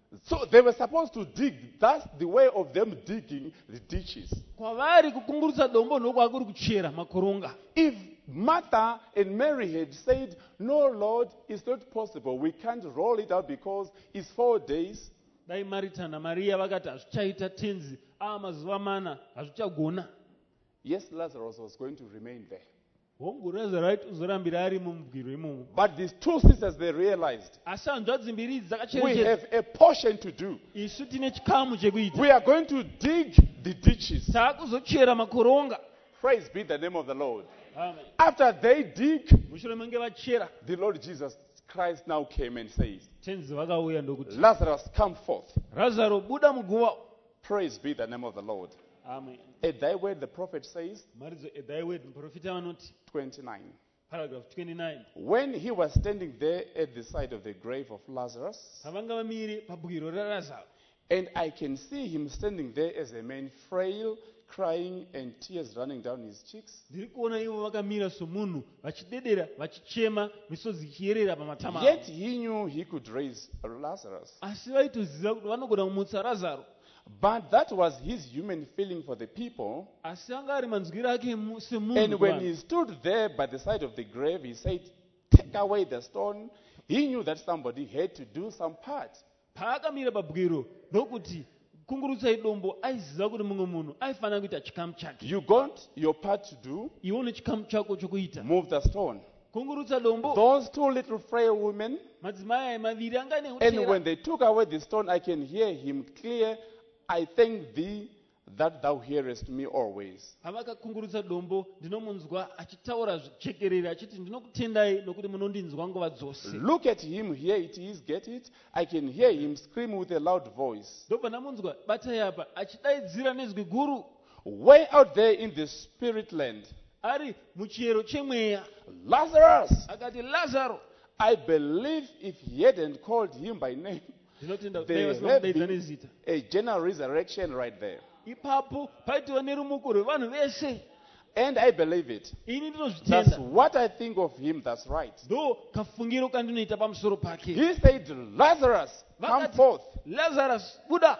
So they were supposed to dig. That's the way of them digging the ditches. kwavari kukungurutsa dombo ndokwava kuri kuchera makoronga. If Martha and Mary had said, "No, Lord, it's not possible. We can't roll it out because it's four days." Dai Marita naMaria vakati hazvichaita tenzi ava mazuva mana hazvichagona. Yes, Lazarus was going to remain there. hongu Lazaro aiti uzorambira ari mumubwiro imomo. But these two sisters, they realized, Asi hanzvadzi mbiri idzi we dzakacherechedza. have a portion to do. Isu tine chikamu chekuita. We are going to dig the ditches. Taakuzochera makoronga. Praise be the name of the Lord. Amen. After they dig, Mushure menge vachera, the Lord Jesus Christ now came and says, tenzi vakauya ndokuti, "Lazarus, come forth." Lazaro buda muguva. Praise be the name of the Lord. Amen. At that word, the prophet says, Maridzo edaiwed muprofita vanoti, twenty-nine. paragraph twenty-nine. When he was standing there at the side of the grave of Lazarus, Pavanga vamire pabwiro raLazaro. and I can see him standing there as a man frail, crying and tears running down his cheeks. Ndiri kuona ivo vakamira somunhu vachidedera vachichema misodzi ichiyerera pamatama Yet avo. he knew he could raise Lazarus. Asi vaitoziva kuti vanogona kumutsa Lazaro. But that was his human feeling for the people. Asi anga ari manzwiro ake mu- And semunhu when kuvanhu. he stood there by the side of the grave, he said, "Take away the stone." He knew that somebody had to do some part. Paakamira pabwiro ndokuti kungurutsai dombo aiziva kuti mumwe munhu aifanira kuita chikamu chake. You got your part to do. Iwe une chikamu chako chokuita. Move the stone. Kungurutsa dombo. Those two little frail women, Madzimai aya maviri anga ane and utera. when they took away the stone, I can hear him clear, "I thank thee that thou hearest me always." Pavakakungurutsa dombo ndinomunzwa achitaura zvichekerera achiti ndinokutendai nokuti munondinzwa nguva dzose. Look at him, here it is, get it? I can hear him scream with a loud voice. Ndobva ndamunzwa batai apa achidaidzira nezwi guru Way out there in the spirit land, ari muchiyero chemweya Lazarus! akati Lazaro. I believe if he hadn't called him by name, Ndinotenda kuti dai there vasina had kudaidza been nezita. a general resurrection right there. Ipapo paitiwa nerumuko rwevanhu vese. And I believe it. Ini That's ndinozvitenda. what I think of him, that's right. Ndo kafungiro kandinoita pamusoro pake. He said, "Lazarus, come Vakati, forth." Lazarus buda.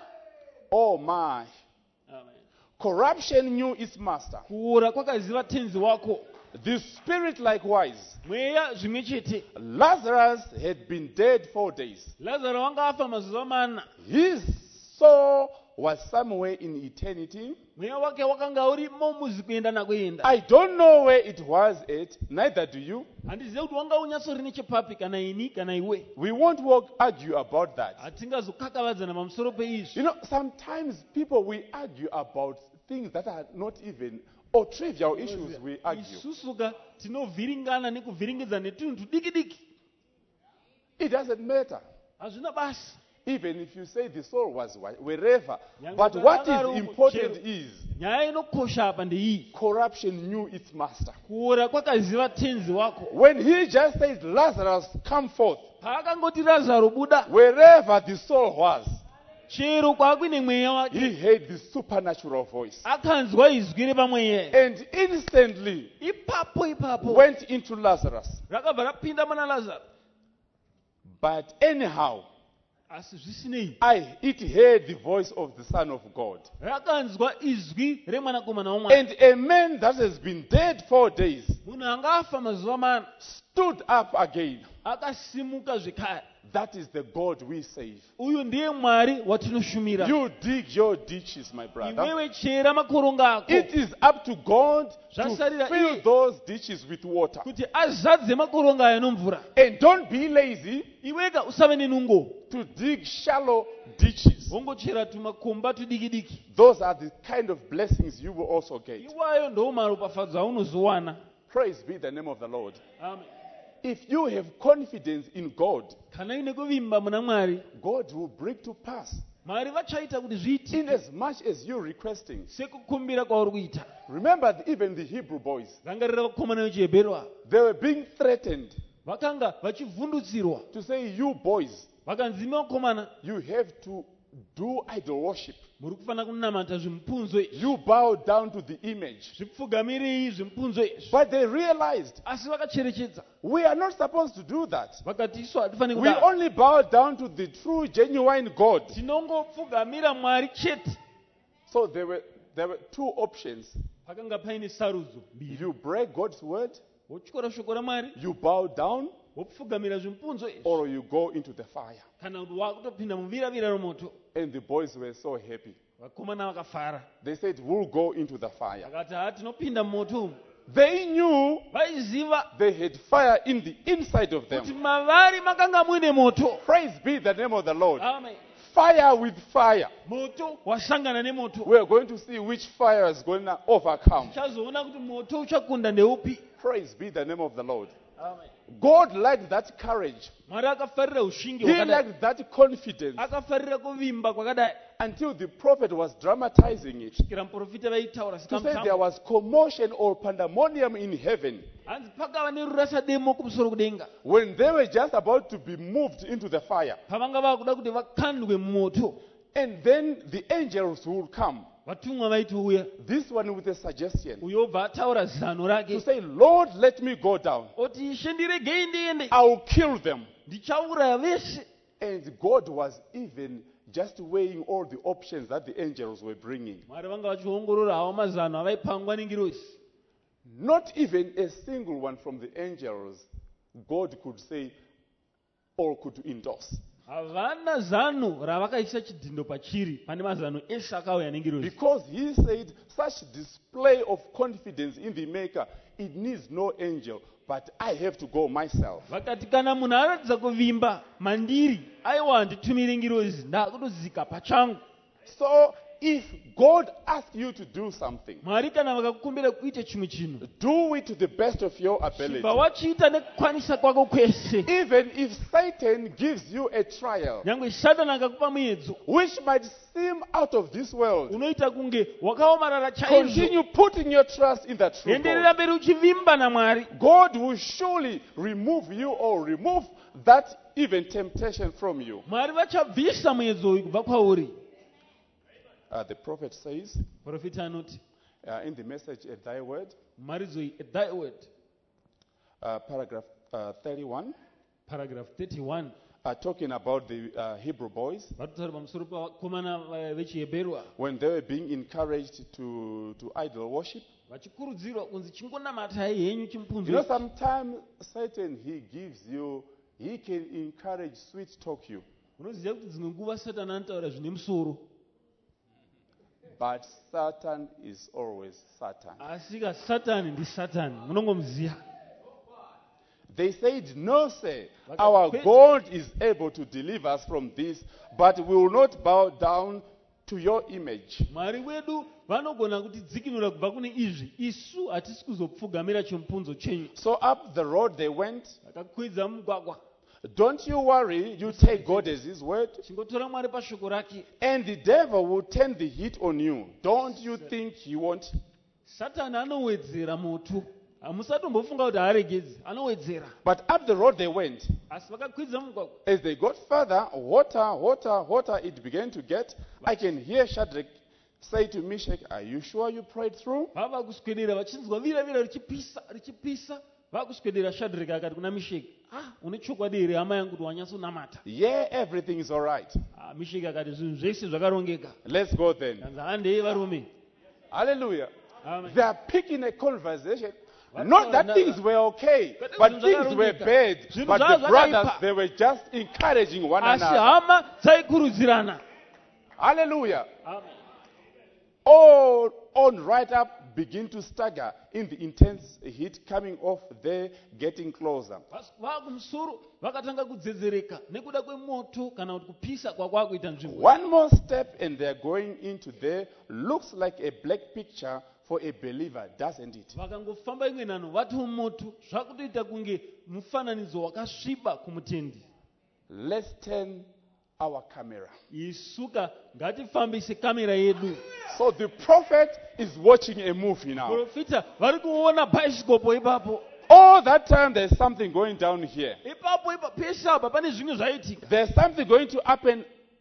Oh my. Amen. Corruption knew its master. Kuora kwakaziva tenzi wako. The spirit likewise. Mweya zvimwe chete. Lazarus had been dead four days. Lazaro wanga afa mazuva mana. His soul was somewhere in eternity. Mweya wake wakanga uri momuzi kuenda nakuenda. I don't know where it was at, neither do you. Handizive kuti wanga unyatsori nechepapi kana ini kana iwe. We won't walk, argue about that. Hatingazokakavadzana pamusoro peizvi. You know, sometimes people, we argue about things that are not even, or trivial issues we argue. Isusuka tinovhiringana nekuvhiringidza netunhu tudiki diki. It doesn't matter. Hazvina basa. Even if you say the soul was wh- wherever. Nyange But what vakadaro is important chero. is Nyaya inokosha apa ndeiyi. corruption knew its master. Kuora kwakaziva tenzi wako. When he just says, "Lazarus, come forth," Paakangoti Lazaro buda. wherever the soul was, Chero kwakuine mweya he wake. heard the supernatural voice. Akanzwa izwi repamweya. And instantly Ipapo ipapo. went into Lazarus. Rakabva rapinda mana Lazaro. But anyhow, Asi zvisinei. I, it heard the voice of the Son of God. Rakanzwa izwi remwanakomana womwari. And a man that has been dead four days Munhu anga afa mazuva mana. stood up again. Akasimuka zvekare. That is the God we save. Uyu ndiye Mwari watinoshumira. You dig your ditches, my brother. Iwewe chera makoronga ako. It is up to God to Zvasarira fill iye. those ditches with water. Kuti azadze makoronga aya nomvura. And don't be lazy Iweka usave nenungo. to dig shallow ditches. Wongochera tumakomba tudiki diki. Those are the kind of blessings you will also get. Iwayo ndo maropafadzo aunozowana. Praise be the name of the Lord. Amen. If you have confidence in God, Kana ine kuvimba muna Mwari, God will bring to pass Mwari vachaita kuti in zviitike as much as you're requesting. sekukumbira kwauri kuita. Remember, the- even the Hebrew boys, Rangarira vakomana vechihebheru ava. they were being threatened Vakanga vachivhundutsirwa. to say, "You boys, Vakanzi imi vakomana you have to do idol worship. muri kufanira kunamata zvimpunzo izvi You bow down to the image. zvipfugamirei zvimpunzo izvi. But they realized Asi vakacherechedza we are not supposed to do that. vakati isu hatifaniri We kudaro, only bow down to the true, genuine God. tinongopfugamira Mwari chete. So there were, there were two options. Pakanga paine sarudzo mbiri: You break God's word, wotyora shoko raMwari, you bow down, wopfugamira zvimpunzo izvi, or you go into the fire. kana kuti wakutopinda muviravira romoto. And the boys were so happy. Vakomana vakafara They said, we'll go into the fire. vakati ha tinopinda mumoto umu. They knew Vaiziva they had fire in the inside of kuti them. mavari makanga muine moto. Praise be the name of the Lord. Amen. Fire with fire. Moto wasangana nemoto. We're going to see which fire is going to overcome. Chazoona kuti moto uchakunda ndeupi. Praise be the name of the Lord. Amen. God liked that courage. Mwari akafarira ushingi He hwakadai, liked that confidence akafarira kuvimba kwakadai, until the prophet was dramatizing it. kusvikira muprofita vaitaura To say there sikamutambo. was commotion or pandemonium in heaven Hanzi pakava nerurasa demo kumusoro kudenga when they were just about to be moved into the fire. pavanga vakuda kuti vakandwe mumoto. And then the angels would come. Vatumwa vaitouya, This one with a suggestion uyo obva ataura zano to rake say, Lord, let me go down. oti ishe ndiregei ndiende, I will kill them. ndichauraya vese. And God was even just weighing all the options that the angels were bringing. Mwari vanga vachiongorora hawo mazano avaipangwa nengirosi. Not even a single one from the angels God could say or could endorse. Havana zano ravakaisa chidhindo pachiri pane mazano ese akauya nengirosi. Because he said such display of confidence in the Maker, it needs no angel, but I have to go myself. Vakati kana munhu aratidza kuvimba mandiri, aiwa handitumire ngirozi, ndakutozika pachangu. So if God asks you to do something, Mwari kana vakakukumbira kuite chimwe chinhu, do it to the best of your ability. chibva wachiita nekukwanisa kwako kwese. Even if Satan gives you a trial, Nyangwe Satani akakupa muedzo which might seem out of this world, unoita kunge wakaomarara chaizvo, continue putting your trust in the true enderera God. mberi uchivimba naMwari. God will surely remove you or remove that even temptation from you. Mwari vachabvisa muedzo uyu kubva kwauri. Uh, the prophet says Profita anoti uh, in the message at thy word, mumaridzo iyi, at thy word, uh, paragraph uh, thirty-one, paragraph thirty-one, uh, talking about the uh, Hebrew boys vari pamusoro pavakomana va- vechihebheru when they were being encouraged to, to idol worship. vachikurudzirwa kunzi chingonamatai henyu You chimpunzo know, ichi. sometimes Satan, he gives you, he can encourage sweet talk you, Unoziva kuti dzimwe nguva Satani anotaura zvine musoro, but Satan is always Satan. asi ka Satani ndi Satani, munongomuziva. They said, no, sir, Like our a pit. God is able to deliver us from this, but we will not bow down to your image. Mwari wedu vanogona kutidzikinura kubva kune izvi, isu hatisi kuzopfugamira chimpunzo chenyu. So up the road they went. Vakakwidza mugwagwa, Don't you worry, you take God as his word, chingotora Mwari pashoko rake. and the devil will turn the heat on you. Don't you think he won't? Satani anowedzera moto, hamusatombofunga kuti haaregedzi, anowedzera. But up the road they went. Asi vakakwidza mugwagwa, As they got further, hotter, hotter, hotter it began to get. I can hear Shadrach say to Meshach, are you sure you prayed through? vava kuswedera vachinzwa vira vira richipisa richipisa. Vakuswedera Shadrach akati kuna Meshaki, ah, une chokwadi here hama yangu kuti wanyatsonamata. Yeah, everything is all right. Ah, Meshaki akati zvinhu zvese zvakarongeka. Let's go then. Kanzi handei varume. Hallelujah. Amen. They are picking a conversation. What Not that no, things no. were okay, But but things things were zvakarongeka. bad. Zvinhu But zvava the brothers, zvakaipa. they were just encouraging one Asi another. hama dzaikurudzirana. Hallelujah. Amen. All on right up begin to stagger in the intense heat coming off there, getting closer. Vakumusoro vakatanga kudzedzereka nekuda kwemoto kana kuti kupisa kwakwakuita nzvimbo. One more step and they're going into there. Looks like a black picture for a believer, doesn't it? Vakangofamba imwe nhano vati mumoto, zvakutoita kunge mufananidzo wakasviba kumutendi. Let's turn our camera. Isuka ngatifambise kamera yedu. So the prophet is watching a movie now. Profita vari kuona bhaisikopo ipapo. All that time there's something going down here. Ipapo ipapo pese apa pane zvimwe zvaitika. There's something going to happen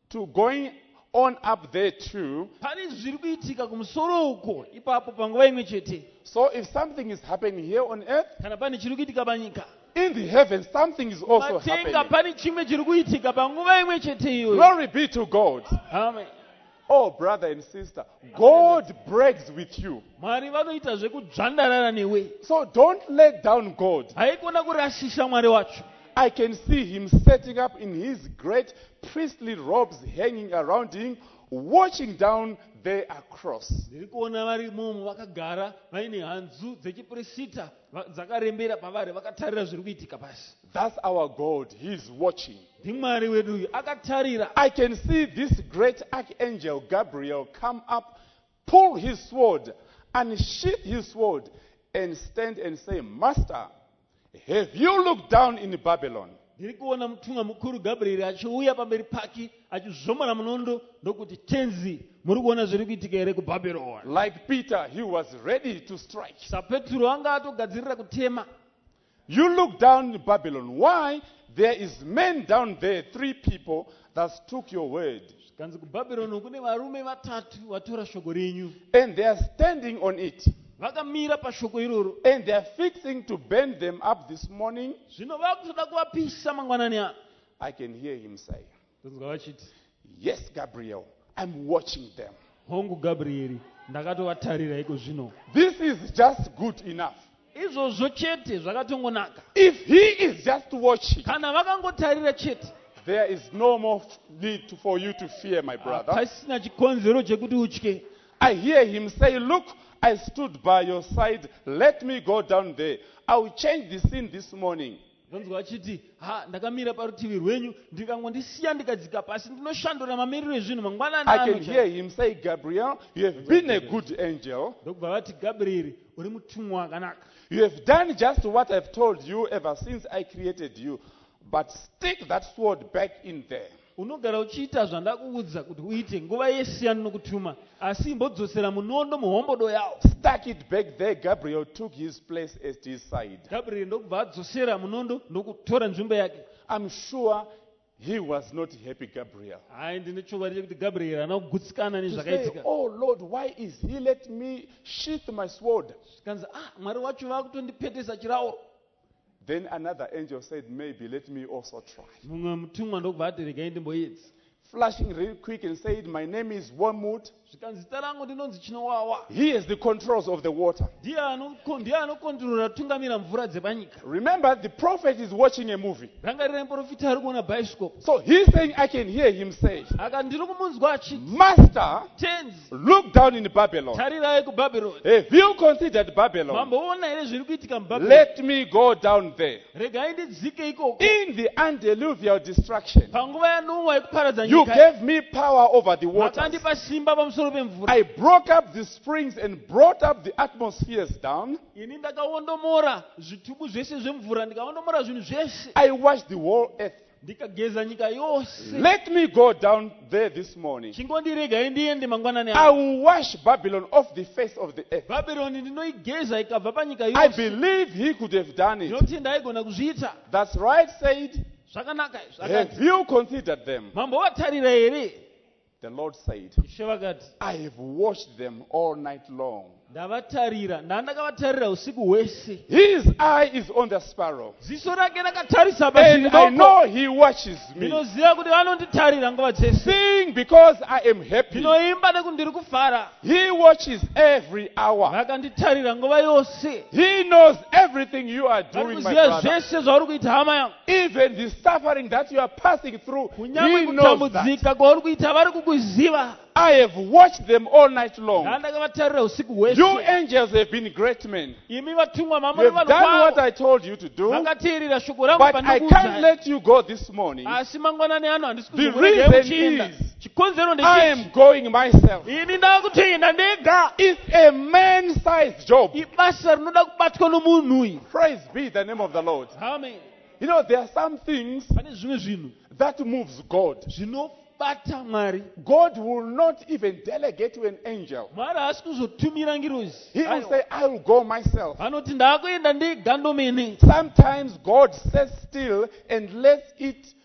to going on up there too. pane zviri kuitika kumusoro uko ipapo panguva imwe chete. So if something is happening here on earth, Kana pane chiri kuitika panyika, in the heavens something is also matenga happening. pane chimwe chiri kuitika panguva imwe chete iyoyo. Glory be to God. Amen. Oh, brother and sister, God breaks with you. Mwari vanoita zvekudzvandarara newe. So don't let down God. Haikona kurashisha Mwari wacho. I can see him setting up in his great priestly robes hanging around him, watching down there across. Ndiri kuona vari mumo vakagara vaine hanzu dzechiprofita va- dzakarembera pavari vakatarira zviri kuitika pasi. That's our God. He's watching. NdiMwari wedu uyu akatarira. I can see this great archangel Gabriel come up, pull his sword, and sheath his sword, and stand and say, Master, have you looked down in Babylon? Ndiri kuona mutumwa mukuru Gabrieri achiuya pamberi pake achizomana munondo ndokuti tenzi muri kuona zviri kuitika here kuBhabhironi. Like Peter, he was ready to strike. saPetro anga atogadzirira kutema. You look down in Babylon. Why? There is men down there, three people that took your word. Kanzi kuBhabhironi kune varume vatatu vatora shoko renyu. And they are standing on it. Vakamira pashoko iroro. And they are fixing to burn them up this morning. Zvino vakutoda kuvapisa mangwanani ano. I can hear him say, Ndonzwa vachiti, Yes, Gabriel, I'm watching them. hongu Gabrieri, ndakatovatarira iko zvino. This is just good enough. Izvozvo chete zvakatongonaka. If he is just watching, Kana vakangotarira chete, there is no more f- need to- for you to fear, my brother. pasina chikonzero chekuti utye. I hear him say, Look, I stood by your side. Let me go down there. I will change the scene this morning. Ndonzwa vachiti, ha, ndakamira parutivi rwenyu, ndikangondisiya ndikadzika pasi, ndinoshandura mamiriro ezvinhu mangwanani I can ano. hear him say, Gabriel, you have been a good angel. Ndokubva vati, Gabrieri, uri mutumwa wakanaka. You have done just what I've told you ever since I created you. But stick that sword back in there. Unogara uchiita zvandakuudza kuti uite nguva yese yandinokutuma, asi imbodzosera munondo muhombodo yawo. Stuck it back there. Gabriel took his place at his side. Gabrieri ndokubva adzosera munondo ndokutora nzvimbo yake. I'm sure he was not happy, Gabriel. Hai, ndine chokwadi chekuti Gabrieri haana kugutsikana To say, nezvakaitika. oh Lord, why is he letting me sheath my sword? Kanzi, ah, Mwari wacho vakutondipetesa chirauro. Then another angel said, maybe let me also try. Mumwe mutumwa ndokubva ati regai ndimboedza. Flashing real quick and said, my name is Wormwood. Zvikanzi zita rangu ndinonzi chinowawa. He has the controls of the water. Ndiye anoko- ndiye anokondirora tungamira mvura dzepanyika. Remember, the prophet is watching a movie. Rangarira muprofita ari kuona bhaisikopu. So he's saying, I can hear him say, Aka ndiri kumunzwa achiti, Master, tenzi, look down in Babylon. tarirai kuBhabhironi. Have you considered Babylon? Mamboona here zviri kuitika muBhabhironi. Let me go down there. Regai ndidzike ikoko. In the antediluvian destruction, Panguva yanumwa yekuparadza you nyika, gave me power over the waters. makandipa simba pamusoro pemvura. I broke up the springs and brought up the atmospheres down. Ini ndakaondomora zvitubu zvese zvemvura, ndikaondomora zvinhu zvese, I washed the whole earth. ndikageza nyika yose. Let me go down there this morning. Chingondiregai ndiende mangwanani I ano. will wash Babylon off the face of the earth. Bhabhironi ndinoigeza ikabva panyika I yose. believe he could have done it. Ndinoti ndaigona kuzviita. That's right, said. Zvakanaka izvi. Have Akati, you considered them? mambovatarira here? The Lord said, Ishe vakati, I have watched them all night long. ndavatarira, ndandakavatarira usiku hwese. His eye is on the sparrow. Ziso rake rakatarisa And pasi I doko. know he watches me. Ndinoziva kuti vanonditarira nguva dzese. Sing because I am happy. Ndinoimba nekuti ndiri kufara. He watches every hour. Vakanditarira nguva yose. He knows everything you are Vari doing, my kuziva brother. zvese zvauri kuita hama yangu. Even the suffering that you are passing through, Kunyange he knows that. kutambudzika kwauri kuita vari kukuziva. I have watched them all night long. Ndandakavatarira usiku You hwese. angels have been great men. Imi vatumwa You mamuri have vanhu done what kwavo. I told you to do, Vakateerera shoko rangu but I can't pandikuudzai. let you go this morning. Asi mangwanani ano handisi The kuzokuregai reason muchienda. is, Chikonzero I ndechii? am going myself. Ini ndakutoenda ndega. It's a man-sized job. Ibasa rinoda kubatwa nomunhu. Praise be the name of the Lord. Amen. You know, there are some things Pane zvimwe zvinhu that moves God. zvinobata Mwari. God will not even delegate to an angel. Mwari haasi kuzotumira ngirozi. He will say, I will go myself. Vanoti ndakuenda ndega ndomene. Sometimes God sits still and lets it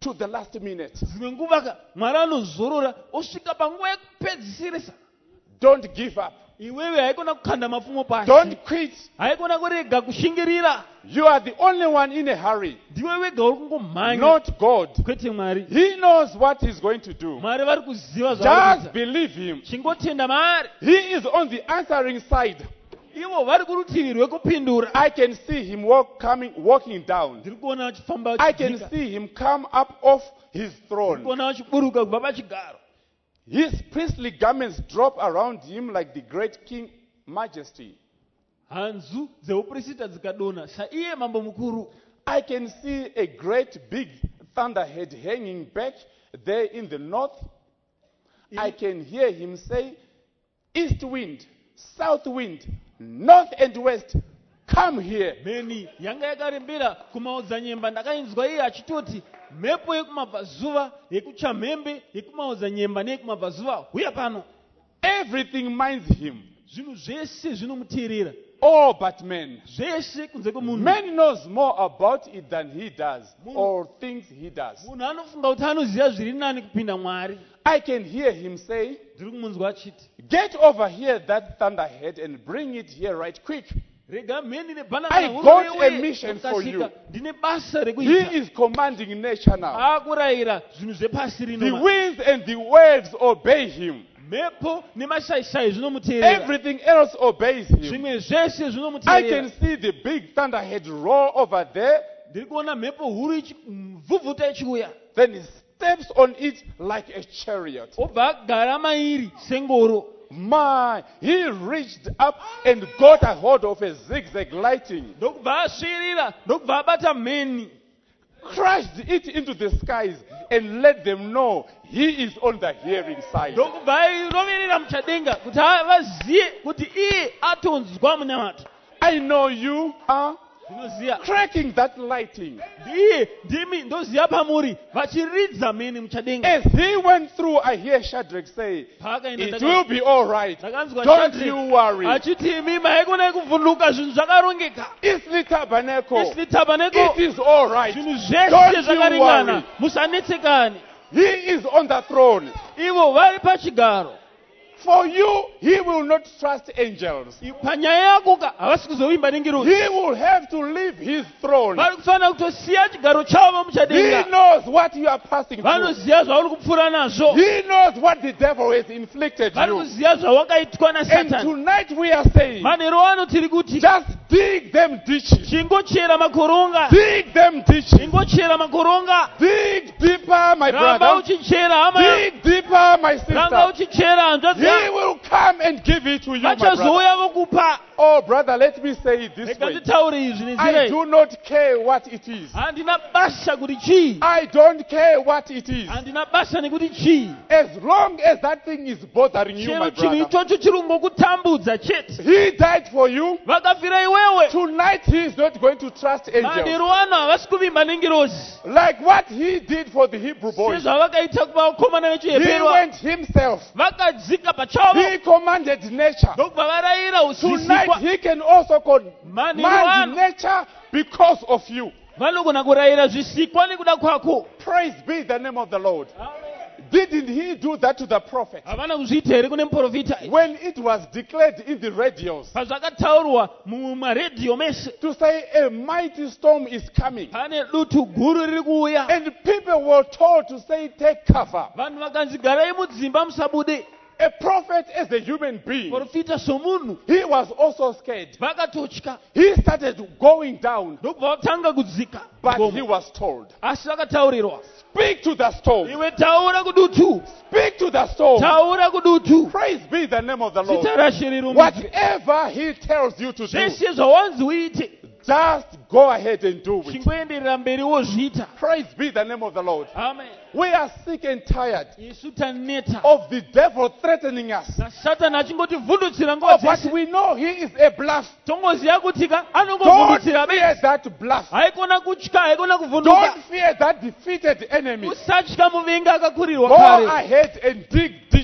to the last minute. Dzimwe nguva ka Mwari anozorora osvika panguva yekupedzisirisa. Don't give up. Iwewe haikona kukanda mapfumo pasi. Don't quit. Haikona kurega kushingirira. You are the only one in a hurry. Ndiwe wega uri kungomhanya. Not God. Kwete Mwari. He knows what he's going to do. Mwari vari kuziva zvaari Just kuita. believe him. Chingotenda maari. He is on the answering side. Ivo vari kurutivi rwekupindura. I can see him walk, coming, walking down. Ndiri kuona vachifamba I can vachidzika. see him come up off his Ndiri throne. kuona vachiburuka kubva pachigaro. His priestly garments drop around him like the great king majesty. Hanzu dzeuprista dzikadona saiye mambo mukuru. I can see a great big thunderhead hanging back there in the north. I can hear him say, east wind, south wind, north and west, come here. Meni yanga yakarembera kumaodzanyemba ndakainzwa iye achitoti mhepo yekumabvazuva yekuchamhembe yekumaodzanyemba neyekumabvazuva huya pano. Everything minds him. Zvinhu zvese zvinomuteerera. All but men. Zveshe kunze kwemunhu. Man knows more about it than he does, or thinks he does. Munhu anofunga kuti anoziva zviri nani kupinda Mwari. I can hear him say, Ndiri kumunzwa achiti, get over here that thunderhead and bring it here right quick. rega mheni nebhanana I huru got yewe a mission for yakasika. you. Ndine basa He rekuita. is commanding nature now. Akurayira zvinhu zvepasi The rino. winds and the waves obey him. Mhepo nemashaishai zvinomuteerera. Everything else obeys him. Zvimwe zvese I zvinomuteerera. can see the big thunderhead roar over there. Ndiri kuona mhepo huru ichivhuvhuta ichiuya. Then he steps on it like a chariot. Obva agara mairi sengoro. My, he reached up and got a hold of a zigzag lighting, Ndokubva asvirira, ndokubva abata mheni. crashed it into the skies, and let them know he is on the hearing side. Ndokubva airoverera muchadenga kuti vazive kuti iye atonzwa munyamato. I know you are Ndinoziva. cracking that lighting. Ndiye ndimi ndoziva pamuri vachiridza mheni muchadenga. As he went through, I hear Shadrach say, Paakaenda it ndaka- will be all right. ndakanzwa Don't Shadrach you worry. achiti imi maikona kuvhunduka zvinhu zvakarongeka. Isli tabernacle. Isli tabernacle. It is all right. Zvinhu zvese Don't you zvakaringana. worry. Musanetsekane. He is on the throne. Ivo vari pachigaro. For you, he will not trust angels. Panyaya yako ka havasi kuzovimba nengerozi. He will have to leave his throne. Vari kufanira kutosiya chigaro chavo He muchadenga. knows what you are passing through. Vanoziva zvauri kupfuura nazvo. He knows what the devil has inflicted Vari you. kuziva zvawakaitwa And naSatani. tonight we are saying, Manheru ano tiri kuti just dig them ditches. chingochera makoronga. Dig them ditches. Chingochera makoronga. Dig deeper, my Ramba brother. uchichera hama. Dig deeper, my Ramba sister. uchichera hanzva He dzangu. will come and give it to you, my brother. Vachazouya vokupa. Oh, brother, let me say it this Rega way. nditaure izvi I nenzira iyi. do not care what it is. Handina basa kuti chii. I don't care what it is. Handina basa nekuti chii. As long as that thing is bothering you, Chero my chinhu brother. ichocho chiri kungokutambudza chete. He died for you. Vakafira iwewe. Tonight he is not going to trust angels. Manheru ano havasi kuvimba nengerozi. Like what he did for the Hebrew boys. Sezvavakaita kuvakomana He vechiheberwa. went himself. Vakadzika pachavo. He commanded nature. Ndokubva varayira Tonight usisikwa. he can also command Manheru ano nature because of you. vanogona kurayira zvisikwa nekuda kwako. Praise be the name of the Lord. Didn't he do that to the prophet? Havana kuzviita here kune muprofita. When it was declared in the radios Pazvakataurwa mumaredhiyo mese. to say a mighty storm is coming. Pane dutu guru riri kuuya. And people were told to say, take cover. Vanhu vakanzi garai mudzimba musabude. A prophet as a human being, Profita somunhu. he was also scared. Vakatotya. He started going down, Ndobva vatanga kudzika. but Ngoma. he was told, Asi vakataurirwa. speak to the storm. Iwe taura kudutu. Speak to the storm. Taura kudutu. Praise be the name of the Lord. Zita raShe rirumbidze. Whatever he tells you to do, Zvese zvawanzi uite. just go ahead and do it. Chingoenderera mberi wozviita. Praise be the name of the Lord. Amen. We are sick and tired Isu taneta. of the devil threatening us. naSatani achingotivhundutsira Oh, nguva but dzese. we know he is a bluff. Tongoziva kuti ka Don't anongovhundutsira fear be. that bluff. Haikona kutya, haikona kuvhunduka. Don't fear that defeated enemy. Usatya muvengi akakurirwa Go kare. ahead and dig ditches. Enderera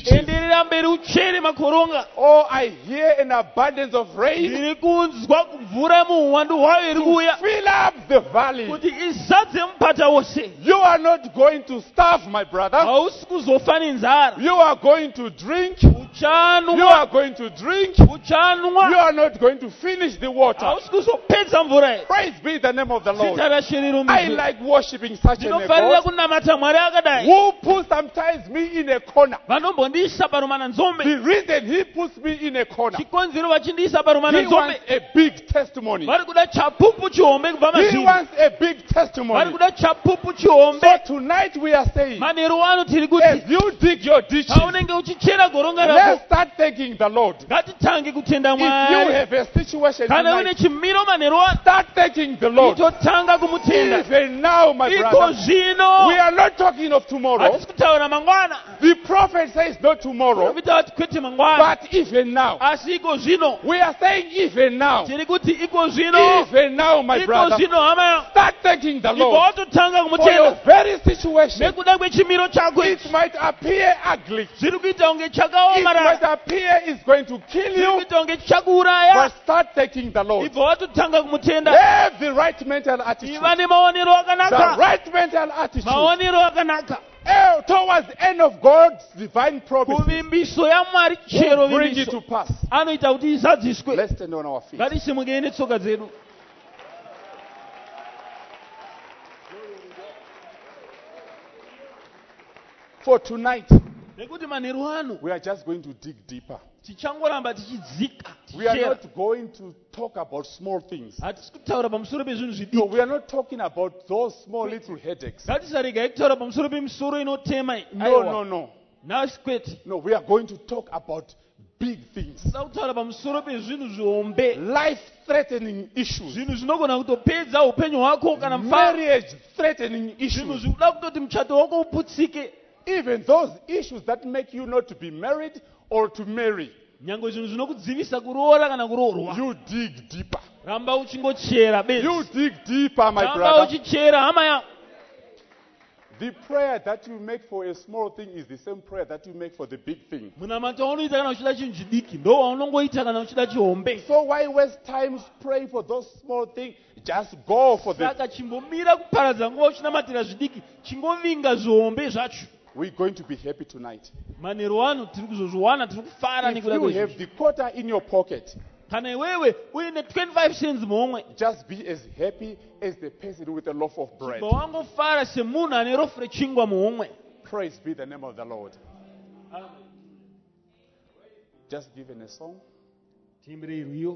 enderera mberi uchere makoronga. Oh, I hear an abundance of rain Ndiri kunzwa mvura muhwandu hwayo iri to kuuya fill up the valley. kuti izadze mupata wose. You are not going to starve, my brother. Hausi kuzofa nenzara. You are going to drink. You Uchanwa, are going to drink. You uchanwa. are not going to finish the water. Hausi kuzopedza mvura iyi. Praise be the name of the Lord. Zita raShe I rirumbidzwe. like worshiping such a Ndinofarira God kunamata Mwari akadai. who puts sometimes me in a corner. Vanombondiisa parumana nzombe. The reason he puts me in a corner, Chikonzero vachindiisa parumana he wants nzombe. a big testimony. Vari kuda chapupu chihombe kubva He mazviri. wants a big Vari testimony. kuda chapupu So chihombe. tonight we are saying, Manheru ano tiri as kuti you dig your ditches, paunenge uchichera goronga rako, let's start thanking the Lord. ngatitange kutenda If you Mwari. have a situation Kana une tonight, chimiro manheru ano, start thanking the Lord. totanga kumutenda. Even now, my Iko brother, zvino we are not talking of tomorrow. hatisi kutaura mangwana. The prophet says not tomorrow, Profita vati kwete mangwana, but even now. asi iko zvino. We are saying even now. Tiri kuti iko zvino, Even now, my iko brother, zvino hama yangu. start thanking the Ibva Lord watotanga for your kumutenda very situation. nekuda kwechimiro chako It ichi. might appear ugly. Zviri kuita kunge It chakaomarara, might appear it's going to kill zviri you, kuita kunge chichakuuraya. but start thanking the Lord. Ibva watotanga kumutenda. Have the right mental attitude. Iva nemaonero The akanaka, right mental attitude maonero akanaka. eh, towards the end of God's divine promise. Kuvimbiso yaMwari, chero Bring it vimbiso to pass. anoita kuti izadziswe. Let's stand on our feet. Ngatisimukei netsoka dzedu. For tonight, Nekuti manheru ano we are just going to dig deeper. tichangoramba tichidzika, We are tichera. not going to talk about small things. Hatisi kutaura pamusoro pezvinhu No, zvidiki. we are not talking about those small little headaches. Ngatisaregai kutaura pamusoro pemisoro inotema iyi. No, Aiwa. no, no. Nhasi kwete. No, we are going to talk about big things. Tinoda kutaura pamusoro pezvinhu zvihombe. Life-threatening issues. Zvinhu zvinogona kutopedza upenyu hwako kana mfa. Marriage-threatening Zvinhu issues. zvikuda kutoti muchato wako uputsike. Even those issues that make you not to be married or to marry. Nyange zvinhu zvinokudzivisa kuroora kana kuroorwa. You dig deeper. Ramba uchingochera bedzi. You dig deeper, my Ramba brother. uchichera hama yangu. The prayer that you make for a small thing is the same prayer that you make for the big thing. Munamata waunoita kana uchida chinhu chidiki ndo waunongoita kana uchida chihombe. So why waste time praying for those small things? Just go for the... Saka chimbomira kuparadza nguva uchinamatira zvidiki, chingovinga zvihombe zvacho. We're going to be happy tonight. Manheru ano tiri kuzozviwana, tiri kufara If nekuda you have kwezvizvi. the quarter in your pocket, Kana iwewe uine twenty-five cents muhomwe, just be as happy as the person with a loaf of bread. chibva wangofara semunhu ane rofu rechingwa muhomwe. Praise be the name of the Lord. Just given a song. Tiimbirei rwiyo.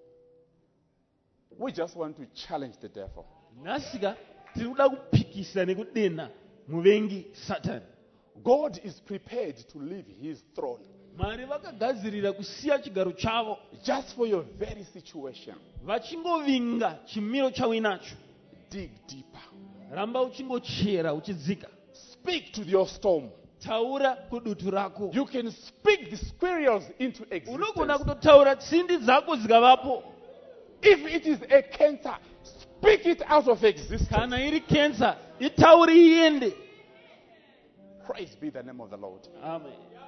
We just want to challenge the devil. Nhasika tiri kuda kupikisa nekudenha muvengi Satani. God is prepared to leave his throne Mwari vakagadzirira kusiya chigaro chavo just for your very situation. vachingovinga chimiro chauinacho. Dig deeper. Ramba uchingochera uchidzika. Speak to your storm. Taura kudutu rako. You can speak the squirrels into Unogona existence. kutotaura tsindi dzako dzikavapo. If it is a cancer, speak it out of existence. Kana iri kensa, itauri iende. Praise be the name of the Lord. Amen.